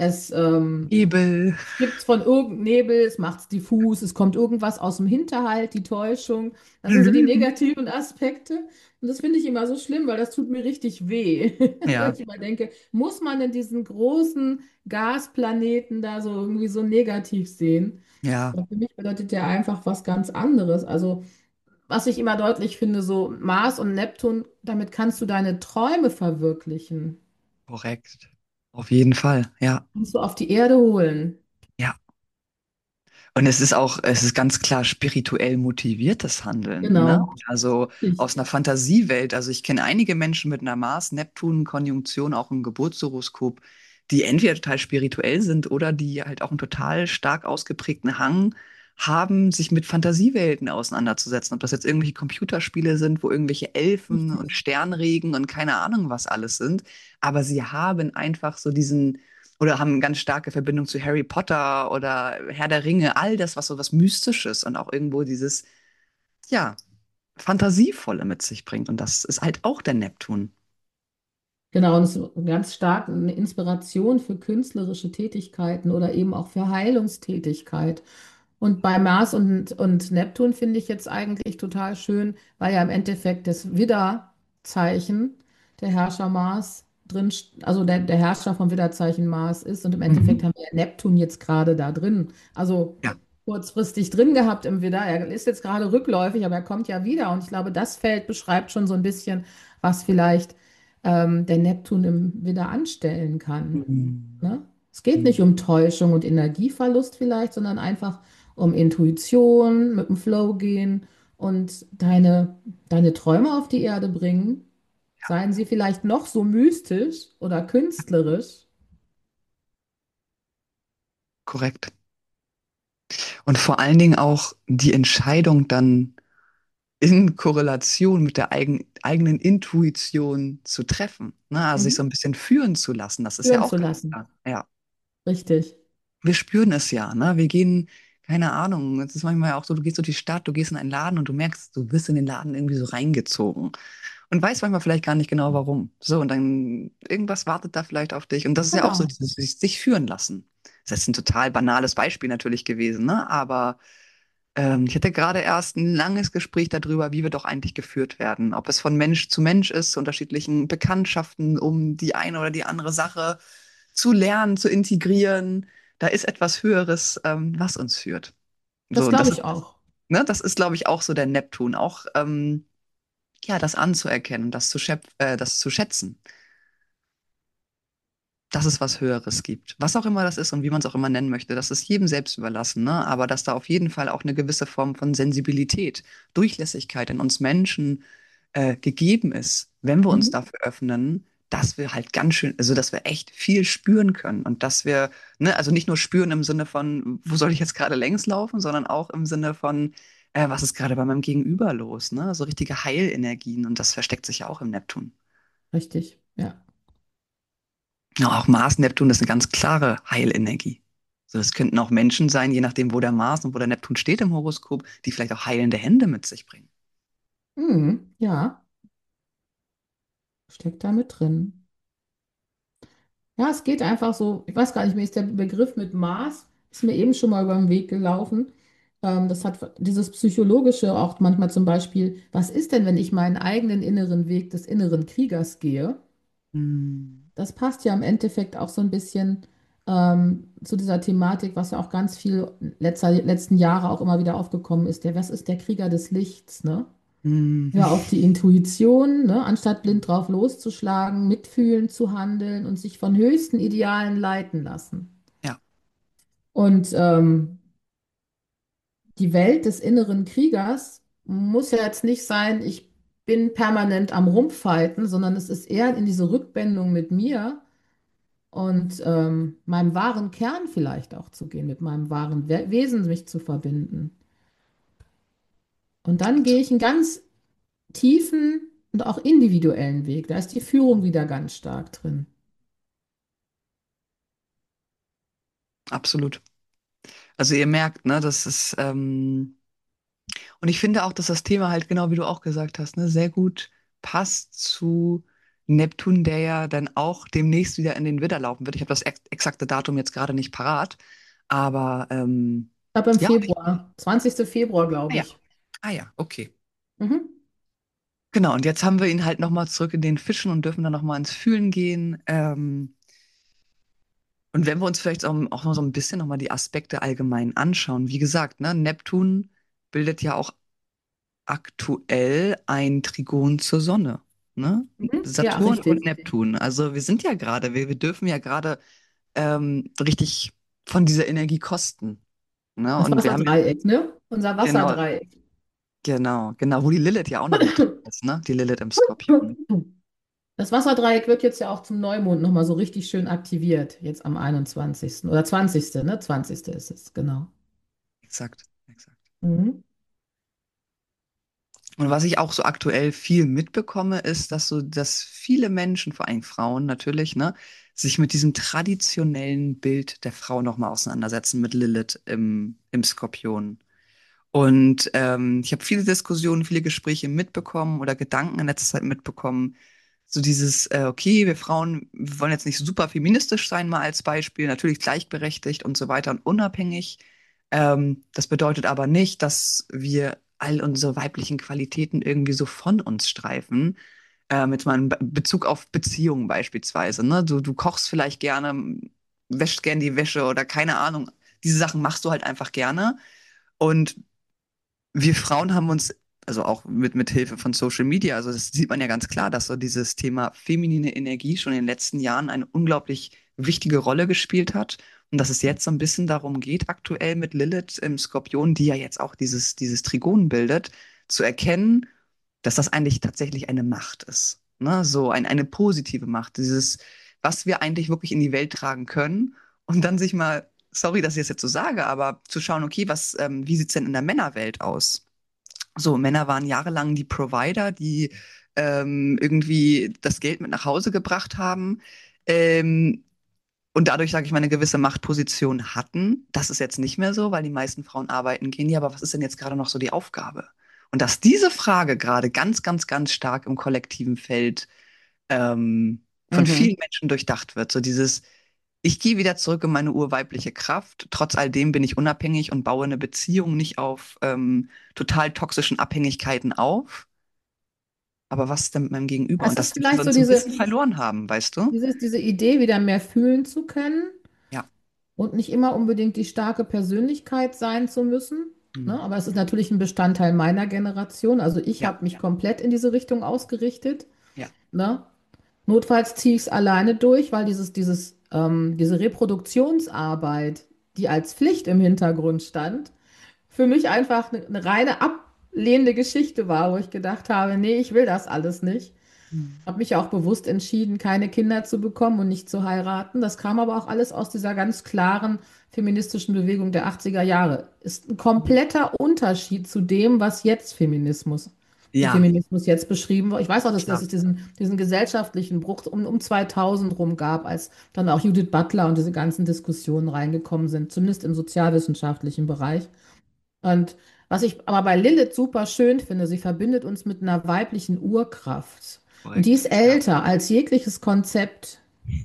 Es ähm, Ebel. gibt von irgendeinem Nebel, es macht es diffus, es kommt irgendwas aus dem Hinterhalt, die Täuschung. Das sind so die negativen Aspekte. Und das finde ich immer so schlimm, weil das tut mir richtig weh. Weil Ja, ich immer denke, muss man denn diesen großen Gasplaneten da so irgendwie so negativ sehen? ja, Aber für mich bedeutet der einfach was ganz anderes. Also, was ich immer deutlich finde, so Mars und Neptun, damit kannst du deine Träume verwirklichen. korrekt. Auf jeden Fall, ja. Kannst du auf die Erde holen. Ja. Und es ist auch, es ist ganz klar spirituell motiviertes Handeln, ne? Genau. Also Ich. aus einer Fantasiewelt. Also ich kenne einige Menschen mit einer Mars-Neptun-Konjunktion auch im Geburtshoroskop, die entweder total spirituell sind oder die halt auch einen total stark ausgeprägten Hang haben, sich mit Fantasiewelten auseinanderzusetzen. Ob das jetzt irgendwelche Computerspiele sind, wo irgendwelche Elfen und Richtig. Sternregen und keine Ahnung was alles sind. Aber sie haben einfach so diesen oder haben eine ganz starke Verbindung zu Harry Potter oder Herr der Ringe, all das, was so was Mystisches und auch irgendwo dieses, ja, Fantasievolle mit sich bringt. Und das ist halt auch der Neptun. Genau, und es ist ganz stark eine Inspiration für künstlerische Tätigkeiten oder eben auch für Heilungstätigkeit. Und bei Mars und, und Neptun finde ich jetzt eigentlich total schön, weil ja im Endeffekt das Widderzeichen der Herrscher Mars drin, st- also der, der Herrscher vom Widderzeichen Mars ist. Und im Endeffekt Mhm. haben wir ja Neptun jetzt gerade da drin. Also Ja, kurzfristig drin gehabt im Widder. Er ist jetzt gerade rückläufig, aber er kommt ja wieder. Und ich glaube, das Feld beschreibt schon so ein bisschen, was vielleicht ähm, der Neptun im Widder anstellen kann. Mhm. Ne? Es geht nicht Mhm. um Täuschung und Energieverlust vielleicht, sondern einfach um Intuition, mit dem Flow gehen und deine, deine Träume auf die Erde bringen. Seien sie vielleicht noch so mystisch oder künstlerisch. korrekt. Und vor allen Dingen auch die Entscheidung dann in Korrelation mit der eigen, eigenen Intuition zu treffen. Ne? Also sich so Mhm. ein bisschen führen zu lassen, das ist ja Führen auch zu ganz lassen. klar. Ja. Richtig. Wir spüren es ja, ne? Wir gehen, keine Ahnung, es ist manchmal auch so, du gehst durch die Stadt, du gehst in einen Laden und du merkst, du wirst in den Laden irgendwie so reingezogen und weißt manchmal vielleicht gar nicht genau warum. So, und dann irgendwas wartet da vielleicht auf dich. Und das ist ja auch so, Genau. dieses sich, sich führen lassen. Das ist ein total banales Beispiel natürlich gewesen, ne? Aber ähm, ich hatte gerade erst ein langes Gespräch darüber, wie wir doch eigentlich geführt werden. Ob es von Mensch zu Mensch ist, zu unterschiedlichen Bekanntschaften, um die eine oder die andere Sache zu lernen, zu integrieren. Da ist etwas Höheres, ähm, was uns führt. So, Das und das glaube ist, ich auch. ne, das ist, glaube ich, auch so der Neptun, auch ähm, ja, das anzuerkennen, das zu schäp äh, das zu schätzen, dass es was Höheres gibt. Was auch immer das ist und wie man es auch immer nennen möchte, das ist jedem selbst überlassen, ne? Aber dass da auf jeden Fall auch eine gewisse Form von Sensibilität, Durchlässigkeit in uns Menschen äh, gegeben ist, wenn wir uns Mhm. dafür öffnen, dass wir halt ganz schön, also dass wir echt viel spüren können und dass wir, ne, also nicht nur spüren im Sinne von, wo soll ich jetzt gerade längs laufen, sondern auch im Sinne von, äh, was ist gerade bei meinem Gegenüber los, ne? So richtige Heilenergien und das versteckt sich ja auch im Neptun. Richtig. Ja. Ja, auch Mars, Neptun ist eine ganz klare Heilenergie. So, das könnten auch Menschen sein, je nachdem, wo der Mars und wo der Neptun steht im Horoskop, die vielleicht auch heilende Hände mit sich bringen. Mhm. Ja. Steckt da mit drin. Ja, es geht einfach so, ich weiß gar nicht, mir ist der Begriff mit Maß, ist mir eben schon mal über den Weg gelaufen. Ähm, das hat dieses Psychologische auch manchmal zum Beispiel, was ist denn, wenn ich meinen eigenen inneren Weg des inneren Kriegers gehe? Hm. Das passt ja im Endeffekt auch so ein bisschen ähm, zu dieser Thematik, was ja auch ganz viel letzter, letzten Jahre auch immer wieder aufgekommen ist. Der, was ist der Krieger des Lichts, ne? Hm. Ja, auf die Intuition, ne, anstatt blind drauf loszuschlagen, mitfühlen zu handeln und sich von höchsten Idealen leiten lassen. Ja, Und ähm, die Welt des inneren Kriegers muss ja jetzt nicht sein, ich bin permanent am Rumpfighten, sondern es ist eher in diese Rückbindung mit mir und ähm, meinem wahren Kern vielleicht auch zu gehen, mit meinem wahren We Wesen mich zu verbinden. Und dann gehe ich einen ganz tiefen und auch individuellen Weg. Da ist die Führung wieder ganz stark drin. absolut. Also ihr merkt, ne, das ist, ähm, und ich finde auch, dass das Thema halt genau wie du auch gesagt hast, ne, sehr gut passt zu Neptun, der ja dann auch demnächst wieder in den Widder laufen wird. Ich habe das ex exakte Datum jetzt gerade nicht parat, aber ähm, Ich glaube im ja, ich, Februar, zwanzigsten Februar, ah glaube ja, ich. ah ja, okay. Mhm. Genau, und jetzt haben wir ihn halt nochmal zurück in den Fischen und dürfen dann nochmal ins Fühlen gehen. Ähm, und wenn wir uns vielleicht auch, auch noch so ein bisschen nochmal die Aspekte allgemein anschauen, wie gesagt, ne, Neptun bildet ja auch aktuell ein Trigon zur Sonne. Ne? Mhm. Ja, Saturn und richtig. Neptun. Also wir sind ja gerade, wir, wir dürfen ja gerade ähm, richtig von dieser Energie kosten. Ne? Das Und wir haben ja, Wasserdreieck, ne? Unser genau, Wasserdreieck. genau, genau, wo die Lilith ja auch noch mit drin ist, ne? Die Lilith im Skorpion. Das Wasserdreieck wird jetzt ja auch zum Neumond nochmal so richtig schön aktiviert, jetzt am einundzwanzigsten oder zwanzigsten, ne? zwanzigsten ist es, genau. Exakt, exakt. Mhm. Und was ich auch so aktuell viel mitbekomme, ist, dass so, dass viele Menschen, vor allem Frauen natürlich, ne, sich mit diesem traditionellen Bild der Frau nochmal auseinandersetzen mit Lilith im, im Skorpion. Und ähm, ich habe viele Diskussionen, viele Gespräche mitbekommen oder Gedanken in letzter Zeit mitbekommen. So dieses, äh, okay, wir Frauen, wir wollen jetzt nicht super feministisch sein, mal als Beispiel, natürlich gleichberechtigt und so weiter und unabhängig. Ähm, das bedeutet aber nicht, dass wir all unsere weiblichen Qualitäten irgendwie so von uns streifen. Ähm, jetzt mal in Be Bezug auf Beziehungen beispielsweise, ne? Du, du kochst vielleicht gerne, wäschst gern die Wäsche oder keine Ahnung. Diese Sachen machst du halt einfach gerne. Und wir Frauen haben uns, also auch mit, mit Hilfe von Social Media, also das sieht man ja ganz klar, dass so dieses Thema feminine Energie schon in den letzten Jahren eine unglaublich wichtige Rolle gespielt hat. Und dass es jetzt so ein bisschen darum geht, aktuell mit Lilith im Skorpion, die ja jetzt auch dieses, dieses Trigon bildet, zu erkennen, dass das eigentlich tatsächlich eine Macht ist. Ne? So ein, eine positive Macht. Dieses, was wir eigentlich wirklich in die Welt tragen können. Und dann sich mal, sorry, dass ich das jetzt so sage, aber zu schauen, okay, was, ähm, wie sieht's denn in der Männerwelt aus? So, Männer waren jahrelang die Provider, die ähm, irgendwie das Geld mit nach Hause gebracht haben. Ähm, und dadurch, sage ich mal, eine gewisse Machtposition hatten. Das ist jetzt nicht mehr so, weil die meisten Frauen arbeiten gehen. Ja, aber was ist denn jetzt gerade noch so die Aufgabe? Und dass diese Frage gerade ganz, ganz, ganz stark im kollektiven Feld ähm, von Mhm. vielen Menschen durchdacht wird. So dieses, ich gehe wieder zurück in meine urweibliche Kraft. Trotz all dem bin ich unabhängig und baue eine Beziehung nicht auf ähm, total toxischen Abhängigkeiten auf. Aber was ist denn mit meinem Gegenüber? Es Und ist das, dass wir vielleicht so uns ein diese, bisschen verloren haben, weißt du? dieses, diese Idee, wieder mehr fühlen zu können Ja. und nicht immer unbedingt die starke Persönlichkeit sein zu müssen. Ne? Hm. Aber es ist natürlich ein Bestandteil meiner Generation. Also ich Ja, habe mich komplett in diese Richtung ausgerichtet. ja. Ne? Notfalls ziehe ich es alleine durch, weil dieses, dieses, ähm, diese Reproduktionsarbeit, die als Pflicht im Hintergrund stand, für mich einfach eine, eine reine ablehnende Geschichte war, wo ich gedacht habe, nee, ich will das alles nicht. Hm. Habe mich auch bewusst entschieden, keine Kinder zu bekommen und nicht zu heiraten. Das kam aber auch alles aus dieser ganz klaren feministischen Bewegung der achtziger Jahre. Ist ein kompletter Unterschied zu dem, was jetzt Feminismus, wie Ja, Feminismus jetzt beschrieben wird. Ich weiß auch, dass, dass klar. es diesen, diesen gesellschaftlichen Bruch um, um zweitausend rum gab, als dann auch Judith Butler und diese ganzen Diskussionen reingekommen sind, zumindest im sozialwissenschaftlichen Bereich. Und was ich aber bei Lilith super schön finde, sie verbindet uns mit einer weiblichen Urkraft. Und die Korrekt. ist Ja. älter als jegliches Konzept.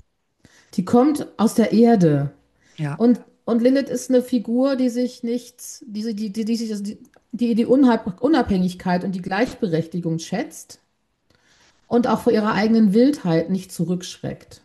Die kommt aus der Erde. Ja. Und, und Lilith ist eine Figur, die sich nichts, die, die, die, die, sich- die, die die Unhab- Unabhängigkeit und die Gleichberechtigung schätzt und auch vor ihrer eigenen Wildheit nicht zurückschreckt.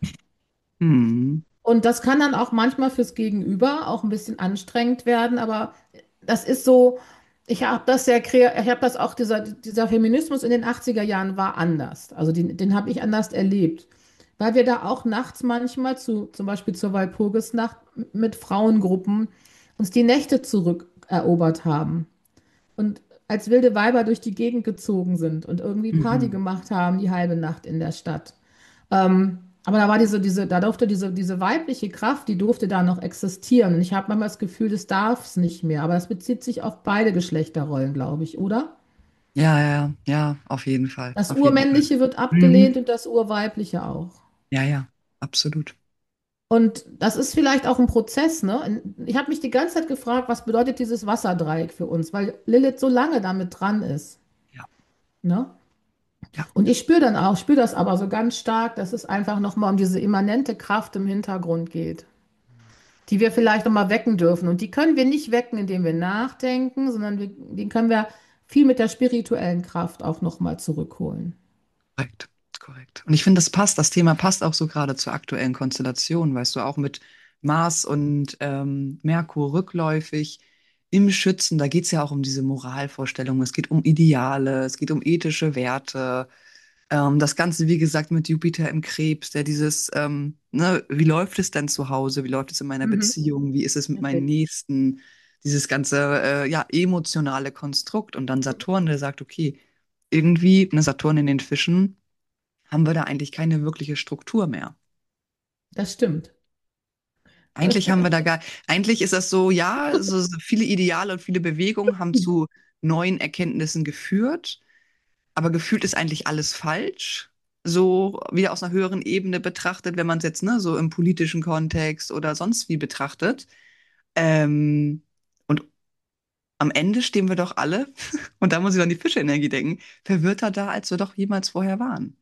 Hm. Und das kann dann auch manchmal fürs Gegenüber auch ein bisschen anstrengend werden, aber das ist so, ich habe das sehr, krea- ich habe das auch, dieser, dieser Feminismus in den achtziger Jahren war anders. Also den, den habe ich anders erlebt. Weil wir da auch nachts manchmal zu, zum Beispiel zur Walpurgisnacht mit Frauengruppen uns die Nächte zurückerobert haben und als wilde Weiber durch die Gegend gezogen sind und irgendwie Party Mhm. gemacht haben, die halbe Nacht in der Stadt. Ähm, aber da war diese, diese, da durfte diese, diese weibliche Kraft, die durfte da noch existieren. Und ich habe manchmal das Gefühl, das darf es nicht mehr. Aber das bezieht sich auf beide Geschlechterrollen, glaube ich, oder? Ja, ja, ja, ja, auf jeden Fall. Das Auf jeden Fall. Urmännliche wird abgelehnt Mhm. und das Urweibliche auch. Ja, ja, absolut. Und das ist vielleicht auch ein Prozess, ne? Ich habe mich die ganze Zeit gefragt, was bedeutet dieses Wasserdreieck für uns, weil Lilith so lange damit dran ist, Ja. ne? Ja, Und ich spüre dann auch, spüre das aber so ganz stark, dass es einfach nochmal um diese immanente Kraft im Hintergrund geht, die wir vielleicht nochmal wecken dürfen. Und die können wir nicht wecken, indem wir nachdenken, sondern wir, die können wir viel mit der spirituellen Kraft auch nochmal zurückholen. korrekt, korrekt. Und ich finde, das passt, das Thema passt auch so gerade zur aktuellen Konstellation, weißt du, auch mit Mars und ähm, Merkur rückläufig im Schützen, da geht es ja auch um diese Moralvorstellungen, es geht um Ideale, es geht um ethische Werte. Ähm, das Ganze, wie gesagt, mit Jupiter im Krebs, der dieses, ähm, ne, wie läuft es denn zu Hause? Wie läuft es in meiner Mhm. Beziehung? Wie ist es mit meinen Perfekt. Nächsten? Dieses ganze, äh, ja, emotionale Konstrukt. Und dann Saturn, der sagt, okay, irgendwie, ne, Saturn in den Fischen, haben wir da eigentlich keine wirkliche Struktur mehr. Das stimmt. Das Eigentlich haben wir stimmt. da gar, eigentlich ist das so, ja, so, so viele Ideale und viele Bewegungen haben zu neuen Erkenntnissen geführt. Aber gefühlt ist eigentlich alles falsch. So wieder aus einer höheren Ebene betrachtet, wenn man es jetzt ne, so im politischen Kontext oder sonst wie betrachtet. Ähm, und am Ende stehen wir doch alle, und da muss ich an die Fischenergie denken, verwirrter da, als wir doch jemals vorher waren.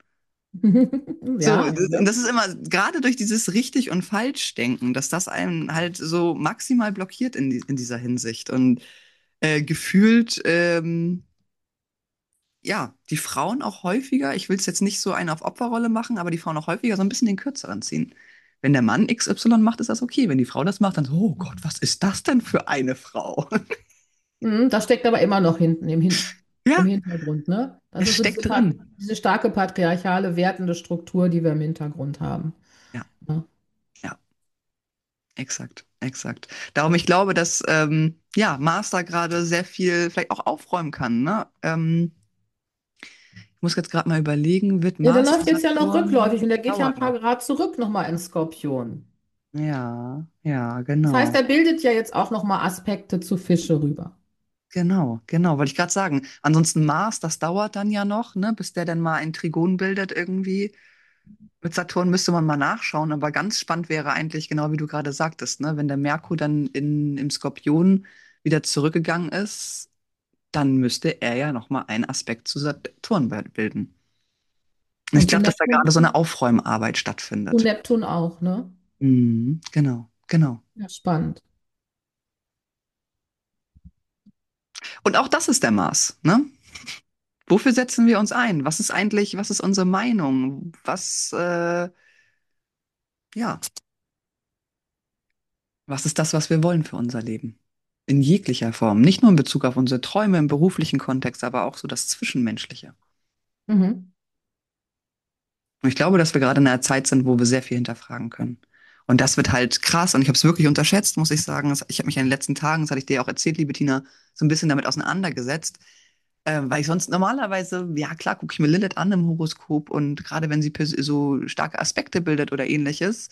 So, Ja, das, und das ist immer gerade durch dieses richtig und falsch denken, dass das einen halt so maximal blockiert in, die, in dieser Hinsicht. Und äh, gefühlt ähm, ja, die Frauen auch häufiger, ich will es jetzt nicht so einen auf Opferrolle machen, aber die Frauen auch häufiger so ein bisschen den Kürzeren ziehen. Wenn der Mann X Y macht, ist das okay. Wenn die Frau das macht, dann so, oh Gott, was ist das denn für eine Frau? mhm, das steckt aber immer noch hinten im, Hin im Ja, Hintergrund, ne? Das es ist so diese, steckt Pat- drin. diese starke patriarchale, wertende Struktur, die wir im Hintergrund haben. Ja, Ne? ja, exakt, exakt. Darum, ich glaube, dass ähm, ja, Mars da gerade sehr viel vielleicht auch aufräumen kann. Ne? Ähm, ich muss jetzt gerade mal überlegen, wird Ja, der Mars läuft jetzt ja noch rückläufig Saturn und der geht ja ein dauert paar noch? Grad zurück nochmal ins Skorpion. Ja, ja, Das heißt, genau. er bildet ja jetzt auch nochmal Aspekte zu Fische rüber. Genau, genau, wollte ich gerade sagen. Ansonsten Mars, das dauert dann ja noch, ne, bis der dann mal ein Trigon bildet irgendwie. Mit Saturn müsste man mal nachschauen, aber ganz spannend wäre eigentlich, genau wie du gerade sagtest, ne, wenn der Merkur dann in, im Skorpion wieder zurückgegangen ist, dann müsste er ja noch mal einen Aspekt zu Saturn bilden. Und ich Und zu glaube, dass da gerade Neptun, so eine Aufräumarbeit zu stattfindet. Neptun auch, ne? Mhm, genau, genau. Ja, spannend. Und auch das ist der Mars, ne? Wofür setzen wir uns ein? Was ist eigentlich, was ist unsere Meinung? Was, äh, ja, was ist das, was wir wollen für unser Leben? In jeglicher Form. Nicht nur in Bezug auf unsere Träume im beruflichen Kontext, aber auch so das Zwischenmenschliche. Mhm. Und ich glaube, dass wir gerade in einer Zeit sind, wo wir sehr viel hinterfragen können. Und das wird halt krass. Und ich habe es wirklich unterschätzt, muss ich sagen. Ich habe mich in den letzten Tagen, das hatte ich dir auch erzählt, liebe Tina, so ein bisschen damit auseinandergesetzt. Äh, weil ich sonst normalerweise, ja klar, gucke ich mir Lilith an im Horoskop und gerade wenn sie pers- so starke Aspekte bildet oder ähnliches.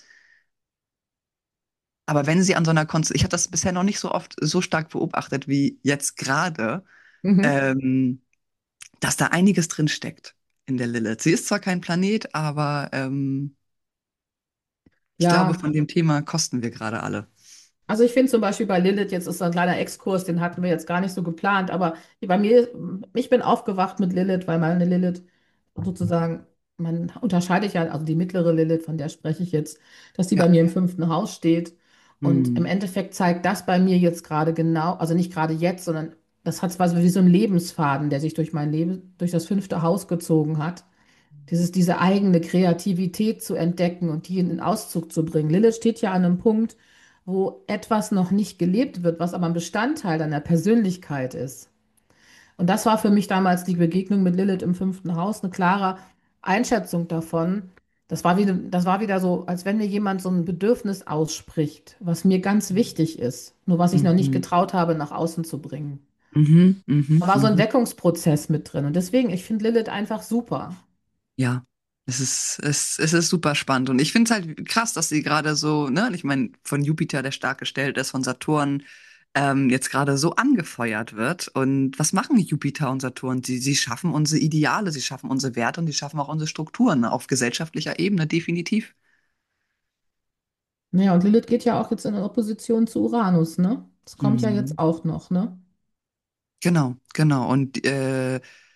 Aber wenn sie an so einer Konstellation, ich habe das bisher noch nicht so oft so stark beobachtet wie jetzt gerade, Mhm. ähm, dass da einiges drin steckt in der Lilith. Sie ist zwar kein Planet, aber ähm, ich glaube, Ja, von dem Thema kosten wir gerade alle. also ich finde zum Beispiel bei Lilith, jetzt ist so ein kleiner Exkurs, den hatten wir jetzt gar nicht so geplant, aber bei mir, ich bin aufgewacht mit Lilith, weil meine Lilith sozusagen, man unterscheidet ja, also die mittlere Lilith, von der spreche ich jetzt, dass die Ja. bei mir im fünften Haus steht. Und im Hm. Endeffekt zeigt das bei mir jetzt gerade genau, also nicht gerade jetzt, sondern das hat zwar so wie so ein Lebensfaden, der sich durch mein Leben, durch das fünfte Haus gezogen hat. Dieses, diese eigene Kreativität zu entdecken und die in den Auszug zu bringen. Lilith steht ja an einem Punkt, wo etwas noch nicht gelebt wird, was aber ein Bestandteil deiner Persönlichkeit ist. Und das war für mich damals die Begegnung mit Lilith im fünften Haus, eine klare Einschätzung davon. Das war wieder, das war wieder so, als wenn mir jemand so ein Bedürfnis ausspricht, was mir ganz wichtig ist, nur was ich noch nicht Mhm. getraut habe, nach außen zu bringen. Mhm. Mhm. Da war so ein Mhm. Weckungsprozess mit drin. Und deswegen, ich finde Lilith einfach super. Ja, es ist, es, es ist super spannend. Und ich finde es halt krass, dass sie gerade so, ne, ich meine, von Jupiter, der stark gestellt ist, von Saturn, ähm, jetzt gerade so angefeuert wird. Und was machen Jupiter und Saturn? Sie, sie schaffen unsere Ideale, sie schaffen unsere Werte und sie schaffen auch unsere Strukturen, ne, auf gesellschaftlicher Ebene, definitiv. Naja, und Lilith geht ja auch jetzt in Opposition zu Uranus, ne? Das kommt ja jetzt Mhm. auch noch, ne? Genau, genau. Und äh,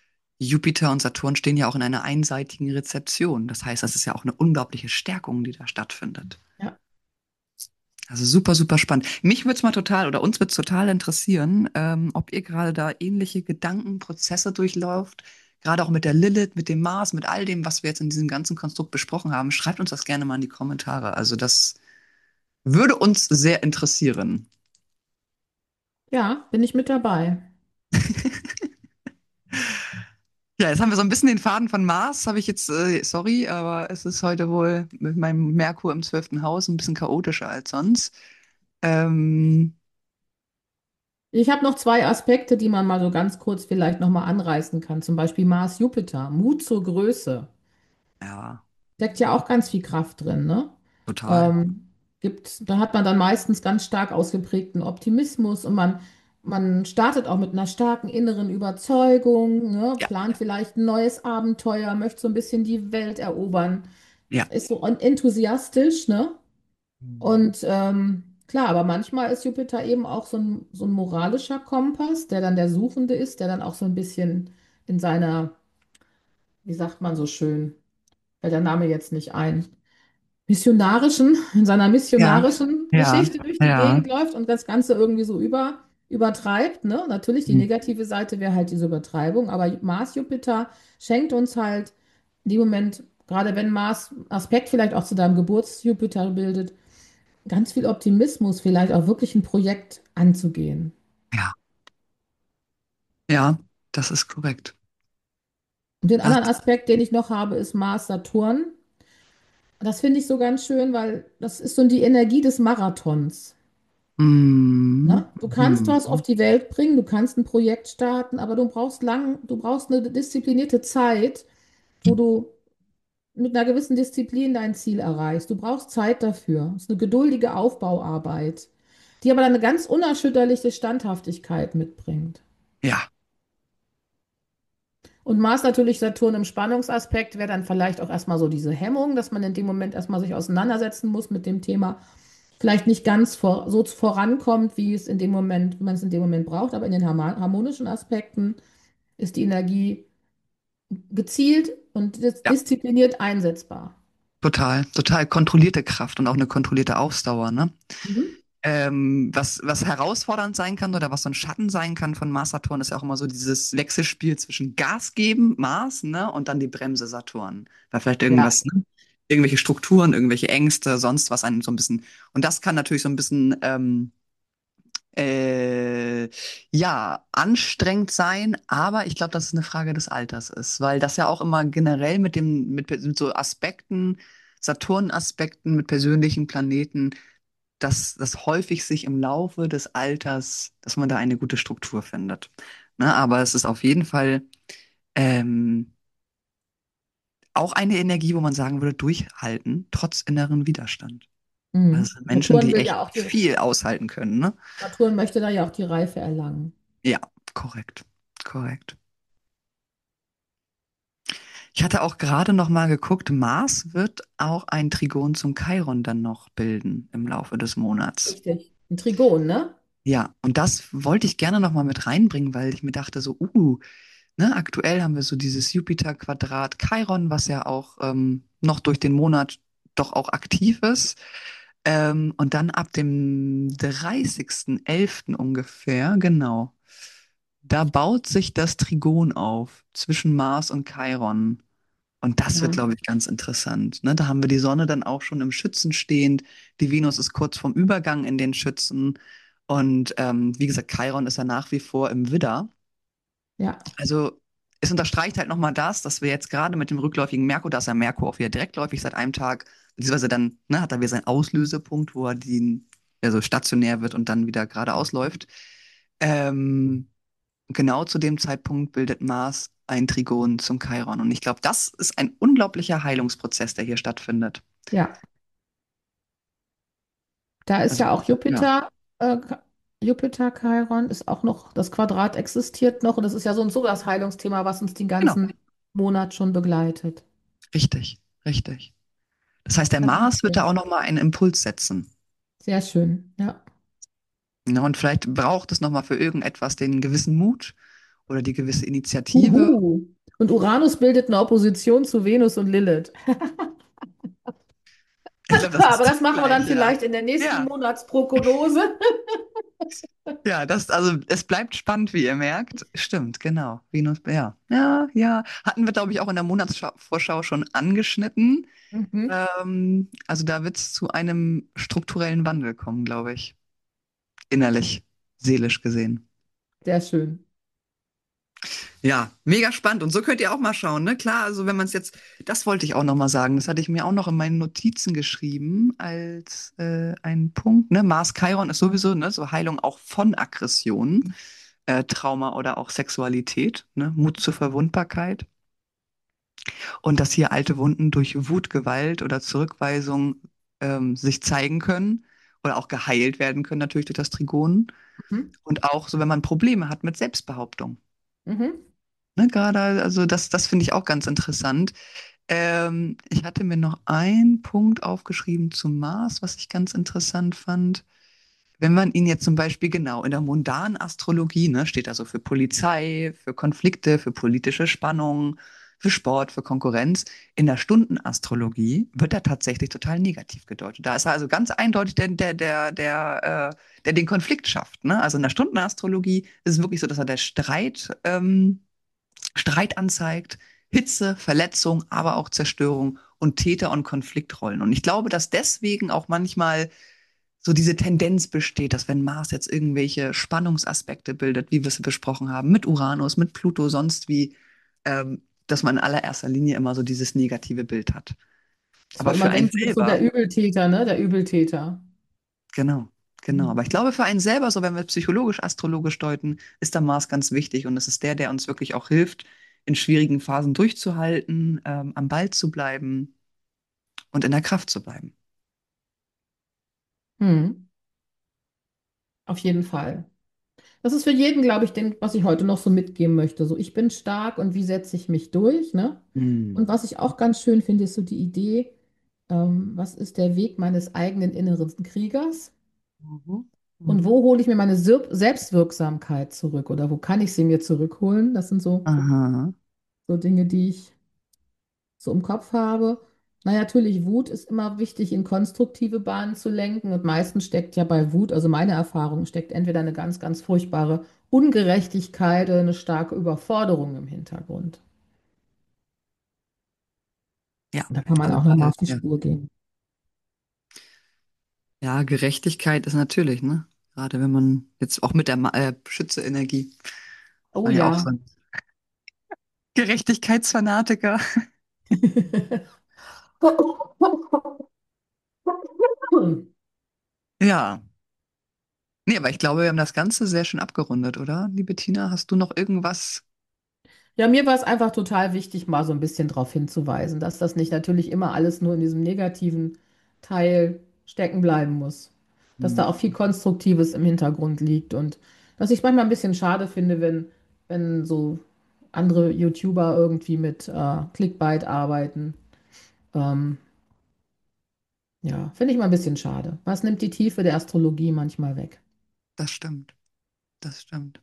Jupiter und Saturn stehen ja auch in einer einseitigen Rezeption. Das heißt, das ist ja auch eine unglaubliche Stärkung, die da stattfindet. Ja. Also super, super spannend. Mich würde es mal total oder uns würde es total interessieren, ähm, ob ihr gerade da ähnliche Gedankenprozesse durchlauft, gerade auch mit der Lilith, mit dem Mars, mit all dem, was wir jetzt in diesem ganzen Konstrukt besprochen haben. Schreibt uns das gerne mal in die Kommentare. Also das würde uns sehr interessieren. Ja, bin ich mit dabei. Ja, jetzt haben wir so ein bisschen den Faden von Mars, habe ich jetzt, äh, sorry, aber es ist heute wohl mit meinem Merkur im zwölften Haus ein bisschen chaotischer als sonst. Ähm, Ich habe noch zwei Aspekte, die man mal so ganz kurz vielleicht nochmal anreißen kann. Zum Beispiel Mars-Jupiter, Mut zur Größe. ja, Steckt ja auch ganz viel Kraft drin, ne? total. Ähm, gibt, da hat man dann meistens ganz stark ausgeprägten Optimismus und man, man startet auch mit einer starken inneren Überzeugung, ne? Ja, Plant vielleicht ein neues Abenteuer, möchte so ein bisschen die Welt erobern, ja. ist so enthusiastisch, ne? Und ähm, klar, aber manchmal ist Jupiter eben auch so ein, so ein moralischer Kompass, der dann der Suchende ist, der dann auch so ein bisschen in seiner, wie sagt man so schön, fällt der Name jetzt nicht ein, missionarischen, in seiner Ja, missionarischen ja, Geschichte durch die ja. Gegend läuft und das Ganze irgendwie so über, übertreibt. Ne? Natürlich, die Hm. negative Seite wäre halt diese Übertreibung, aber Mars Jupiter schenkt uns halt in dem Moment, gerade wenn Mars Aspekt vielleicht auch zu deinem Geburts-Jupiter bildet, ganz viel Optimismus, vielleicht auch wirklich ein Projekt anzugehen. Ja, ja, das ist korrekt. Und den Das, anderen Aspekt, den ich noch habe, ist Mars Saturn. Das finde ich so ganz schön, weil das ist so die Energie des Marathons. mm, Ne? Du kannst was auf mm, die Welt bringen, du kannst ein Projekt starten, aber du brauchst lang, du brauchst eine disziplinierte Zeit, wo du mit einer gewissen Disziplin dein Ziel erreichst. Du brauchst Zeit dafür. Es ist eine geduldige Aufbauarbeit, die aber dann eine ganz unerschütterliche Standhaftigkeit mitbringt. ja, Und Mars natürlich Saturn im Spannungsaspekt wäre dann vielleicht auch erstmal so diese Hemmung, dass man in dem Moment erstmal sich auseinandersetzen muss mit dem Thema, vielleicht nicht ganz vor, so vorankommt, wie es in dem Moment, wie man es in dem Moment braucht, aber in den harma- harmonischen Aspekten ist die Energie gezielt und dis ja, diszipliniert einsetzbar. total, total kontrollierte Kraft und auch eine kontrollierte Ausdauer, ne? Mhm. Ähm, was, was herausfordernd sein kann oder was so ein Schatten sein kann von Mars Saturn, ist ja auch immer so dieses Wechselspiel zwischen Gas geben, Mars, ne, und dann die Bremse Saturn. Da vielleicht Ja. irgendwas, ne? Irgendwelche Strukturen, irgendwelche Ängste, sonst was einen so ein bisschen. Und das kann natürlich so ein bisschen ähm, äh, ja, anstrengend sein, aber ich glaube, dass es eine Frage des Alters ist, weil das ja auch immer generell mit dem, mit, mit so Aspekten, Saturn-Aspekten, mit persönlichen Planeten, dass das häufig sich im Laufe des Alters, dass man da eine gute Struktur findet. Ne? Aber es ist auf jeden Fall ähm, auch eine Energie, wo man sagen würde, durchhalten, trotz inneren Widerstand. Also es Mhm. sind Menschen, Saturn die will echt ja auch die, viel aushalten können, ne? Saturn möchte da ja auch die Reife erlangen. Ja, korrekt, korrekt. Ich hatte auch gerade noch mal geguckt, Mars wird auch ein Trigon zum Chiron dann noch bilden im Laufe des Monats. Richtig. Ein Trigon, ne? Ja, und das wollte ich gerne noch mal mit reinbringen, weil ich mir dachte so, uh, ne, aktuell haben wir so dieses Jupiter-Quadrat Chiron, was ja auch ähm, noch durch den Monat doch auch aktiv ist. Ähm, und dann ab dem dreißigsten elften ungefähr, genau, da baut sich das Trigon auf zwischen Mars und Chiron. Und das wird, Ja. glaube ich, ganz interessant. Ne? Da haben wir die Sonne dann auch schon im Schützen stehend. Die Venus ist kurz vorm Übergang in den Schützen. Und ähm, wie gesagt, Chiron ist ja nach wie vor im Widder. Ja. Also es unterstreicht halt nochmal das, dass wir jetzt gerade mit dem rückläufigen Merkur, da ist ja Merkur auch wieder direktläufig seit einem Tag, beziehungsweise dann ne, hat er wieder seinen Auslösepunkt, wo er die, also stationär wird und dann wieder geradeaus läuft. Ähm, genau zu dem Zeitpunkt bildet Mars ein Trigon zum Chiron. Und ich glaube, das ist ein unglaublicher Heilungsprozess, der hier stattfindet. Ja. Da ist Also, ja auch ja, Jupiter, äh, Jupiter Chiron ist auch noch, das Quadrat existiert noch und das ist ja so und so das Heilungsthema, was uns den genau, ganzen Monat schon begleitet. richtig, richtig. Das heißt, der Das ist Mars wird da schön. auch nochmal einen Impuls setzen. Sehr schön, ja. Ja, und vielleicht braucht es nochmal für irgendetwas den gewissen Mut oder die gewisse Initiative. Uhu. Und Uranus bildet eine Opposition zu Venus und Lilith. Ich glaube, das Aber ist das machen wir dann zeitgleich, ja. vielleicht in der nächsten Ja, Monatsprognose. ja, das, also es bleibt spannend, wie ihr merkt. Stimmt, genau. Venus, ja. Ja, ja. Hatten wir, glaube ich, auch in der Monatsvorschau schon angeschnitten. Mhm. Ähm, also da wird es zu einem strukturellen Wandel kommen, glaube ich. Innerlich, seelisch gesehen. Sehr schön. Ja, mega spannend. Und so könnt ihr auch mal schauen, ne? Klar, also wenn man es jetzt, das wollte ich auch noch mal sagen, das hatte ich mir auch noch in meinen Notizen geschrieben als äh, einen Punkt, ne? Mars Chiron ist sowieso, ne, so Heilung auch von Aggressionen, äh, Trauma oder auch Sexualität, ne? Mut zur Verwundbarkeit. Und dass hier alte Wunden durch Wut, Gewalt oder Zurückweisung ähm, sich zeigen können oder auch geheilt werden können, natürlich durch das Trigon. Mhm. Und auch so, wenn man Probleme hat mit Selbstbehauptung. Mhm. Ne, gerade, also das, das finde ich auch ganz interessant. Ähm, ich hatte mir noch einen Punkt aufgeschrieben zum Mars, was ich ganz interessant fand. Wenn man ihn jetzt zum Beispiel genau in der mundanen Astrologie, ne, steht also für Polizei, für Konflikte, für politische Spannungen, für Sport, für Konkurrenz. In der Stundenastrologie wird er tatsächlich total negativ gedeutet. Da ist er also ganz eindeutig der, der, der, der, äh, der den Konflikt schafft. Ne? Also in der Stundenastrologie ist es wirklich so, dass er der Streit ähm, Streit anzeigt, Hitze, Verletzung, aber auch Zerstörung und Täter- und Konfliktrollen. Und ich glaube, dass deswegen auch manchmal so diese Tendenz besteht, dass wenn Mars jetzt irgendwelche Spannungsaspekte bildet, wie wir es besprochen haben, mit Uranus, mit Pluto, sonst wie, ähm, dass man in allererster Linie immer so dieses negative Bild hat. Dass Aber man immer für einen denkt, du bist so der selber, Übeltäter, ne? Der Übeltäter. genau, genau. Aber ich glaube, für einen selber, so wenn wir psychologisch, astrologisch deuten, ist der Mars ganz wichtig und es ist der, der uns wirklich auch hilft, in schwierigen Phasen durchzuhalten, ähm, am Ball zu bleiben und in der Kraft zu bleiben. Hm. Auf jeden Fall. Das ist für jeden, glaube ich, den, was ich heute noch so mitgeben möchte. So, ich bin stark und wie setze ich mich durch, ne? Und Mhm. was ich auch ganz schön finde, ist so die Idee, ähm, was ist der Weg meines eigenen inneren Kriegers? Mhm. Und Mhm. wo hole ich mir meine Sir Selbstwirksamkeit zurück? Oder wo kann ich sie mir zurückholen? Das sind so, Aha, so Dinge, die ich so im Kopf habe. Na, natürlich, Wut ist immer wichtig, in konstruktive Bahnen zu lenken. Und meistens steckt ja bei Wut, also meine Erfahrung, steckt entweder eine ganz, ganz furchtbare Ungerechtigkeit oder eine starke Überforderung im Hintergrund. ja. Da kann man Also auch nochmal gerade, auf die ja. Spur gehen. Ja, Gerechtigkeit ist natürlich, ne? Gerade wenn man jetzt auch mit der Ma äh, Schütze-Energie, Oh war ja auch ja. so ein Gerechtigkeitsfanatiker. Ja. Nee, aber ich glaube, wir haben das Ganze sehr schön abgerundet, oder? Liebe Tina, hast du noch irgendwas? Ja, mir war es einfach total wichtig, mal so ein bisschen darauf hinzuweisen, dass das nicht natürlich immer alles nur in diesem negativen Teil stecken bleiben muss. Dass da Hm, auch viel Konstruktives im Hintergrund liegt und dass ich es manchmal ein bisschen schade finde, wenn, wenn so andere YouTuber irgendwie mit äh, Clickbait arbeiten. Ähm, ja, finde ich mal ein bisschen schade. Was nimmt die Tiefe der Astrologie manchmal weg? das stimmt. Das stimmt.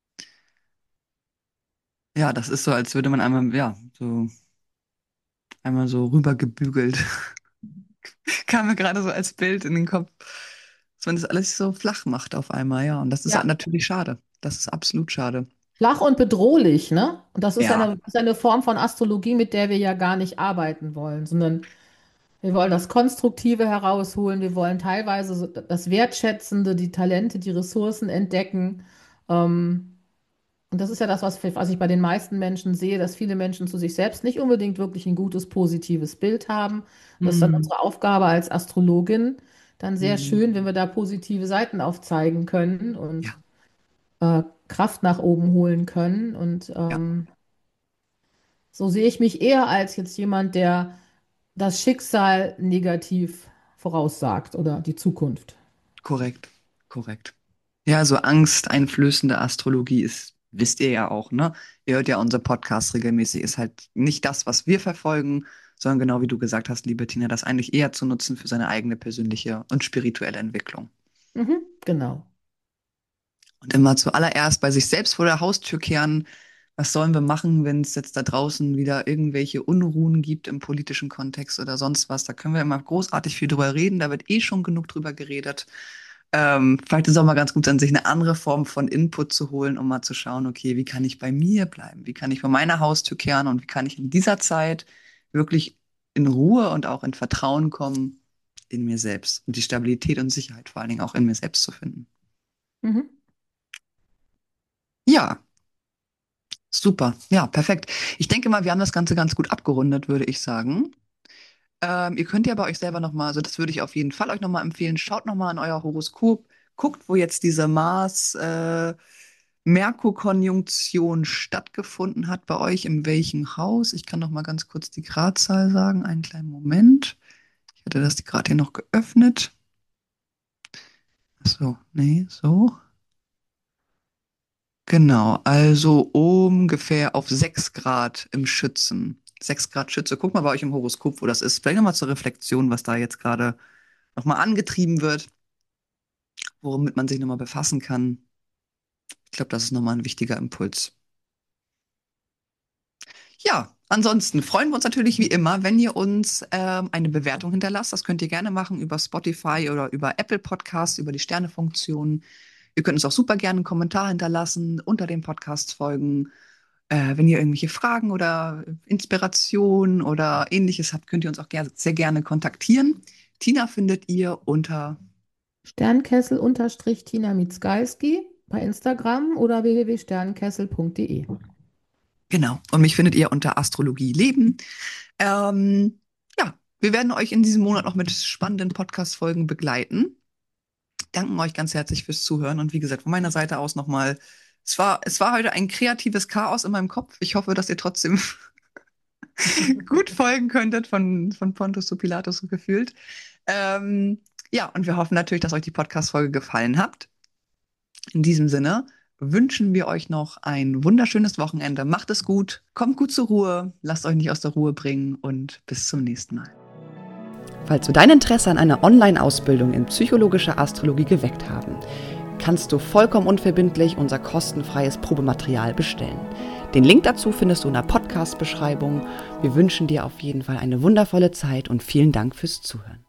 Ja, das ist so, als würde man einmal, ja, so einmal so rübergebügelt. Kam mir gerade so als Bild in den Kopf, dass man das alles so flach macht auf einmal, ja. Und das ist Ja, natürlich schade. Das ist absolut schade. flach und bedrohlich, ne? Und das ist Ja, eine, ist eine Form von Astrologie, mit der wir ja gar nicht arbeiten wollen, sondern wir wollen das Konstruktive herausholen. Wir wollen teilweise so das Wertschätzende, die Talente, die Ressourcen entdecken. Ähm, und das ist ja das, was, was ich bei den meisten Menschen sehe, dass viele Menschen zu sich selbst nicht unbedingt wirklich ein gutes, positives Bild haben. Und das ist dann hm. unsere Aufgabe als Astrologin, dann sehr Hm. schön, wenn wir da positive Seiten aufzeigen können und Ja, äh, Kraft nach oben holen können. Und ja, ähm, so sehe ich mich eher als jetzt jemand, der das Schicksal negativ voraussagt oder die Zukunft. korrekt, korrekt. Ja, so angsteinflößende Astrologie ist, wisst ihr ja auch, ne? Ihr hört ja unser Podcast regelmäßig, ist halt nicht das, was wir verfolgen, sondern genau wie du gesagt hast, liebe Tina, das eigentlich eher zu nutzen für seine eigene persönliche und spirituelle Entwicklung. Mhm, genau. Und immer zuallererst bei sich selbst vor der Haustür kehren, Was sollen wir machen, wenn es jetzt da draußen wieder irgendwelche Unruhen gibt im politischen Kontext oder sonst was? Da können wir immer großartig viel drüber reden. Da wird eh schon genug drüber geredet. Ähm, vielleicht ist es auch mal ganz gut, an sich eine andere Form von Input zu holen, um mal zu schauen, okay, wie kann ich bei mir bleiben? Wie kann ich vor meiner Haustür kehren? Und wie kann ich in dieser Zeit wirklich in Ruhe und auch in Vertrauen kommen in mir selbst und die Stabilität und Sicherheit vor allen Dingen auch in mir selbst zu finden? Mhm. Ja. Super, ja, perfekt. Ich denke mal, wir haben das Ganze ganz gut abgerundet, würde ich sagen. Ähm, ihr könnt ja bei euch selber nochmal, also das würde ich auf jeden Fall euch nochmal empfehlen, schaut nochmal in euer Horoskop, guckt, wo jetzt diese Mars, äh, Merkur-Konjunktion stattgefunden hat bei euch, in welchem Haus. Ich kann noch mal ganz kurz die Gradzahl sagen, einen kleinen Moment. Ich hatte das gerade hier noch geöffnet. Ach so, nee, so. Genau, also ungefähr auf sechs Grad im Schützen. Sechs Grad Schütze. Guck mal bei euch im Horoskop, wo das ist. Vielleicht nochmal zur Reflexion, was da jetzt gerade nochmal angetrieben wird, womit man sich nochmal befassen kann. Ich glaube, das ist nochmal ein wichtiger Impuls. Ja, ansonsten freuen wir uns natürlich wie immer, wenn ihr uns ähm, eine Bewertung hinterlasst. Das könnt ihr gerne machen über Spotify oder über Apple Podcasts, über die Sternefunktion. Ihr könnt uns auch super gerne einen Kommentar hinterlassen unter den Podcast-Folgen. Äh, wenn ihr irgendwelche Fragen oder Inspiration oder ähnliches habt, könnt ihr uns auch ger sehr gerne kontaktieren. Tina findet ihr unter Sternkessel-Tina Mitzgalski bei Instagram oder w w w punkt sternkessel punkt de. Genau. Und mich findet ihr unter Astrologie Leben. Ähm, ja, wir werden euch in diesem Monat noch mit spannenden Podcast-Folgen begleiten. Danken euch ganz herzlich fürs Zuhören. Und wie gesagt, von meiner Seite aus nochmal, es war, es war heute ein kreatives Chaos in meinem Kopf. Ich hoffe, dass ihr trotzdem gut folgen könntet von, von Pontus zu Pilatus so gefühlt. Ähm, ja, und wir hoffen natürlich, dass euch die Podcast-Folge gefallen hat. In diesem Sinne wünschen wir euch noch ein wunderschönes Wochenende. Macht es gut, kommt gut zur Ruhe, lasst euch nicht aus der Ruhe bringen und bis zum nächsten Mal. Falls wir dein Interesse an einer Online-Ausbildung in psychologischer Astrologie geweckt haben, kannst du vollkommen unverbindlich unser kostenfreies Probematerial bestellen. Den Link dazu findest du in der Podcast-Beschreibung. Wir wünschen dir auf jeden Fall eine wundervolle Zeit und vielen Dank fürs Zuhören.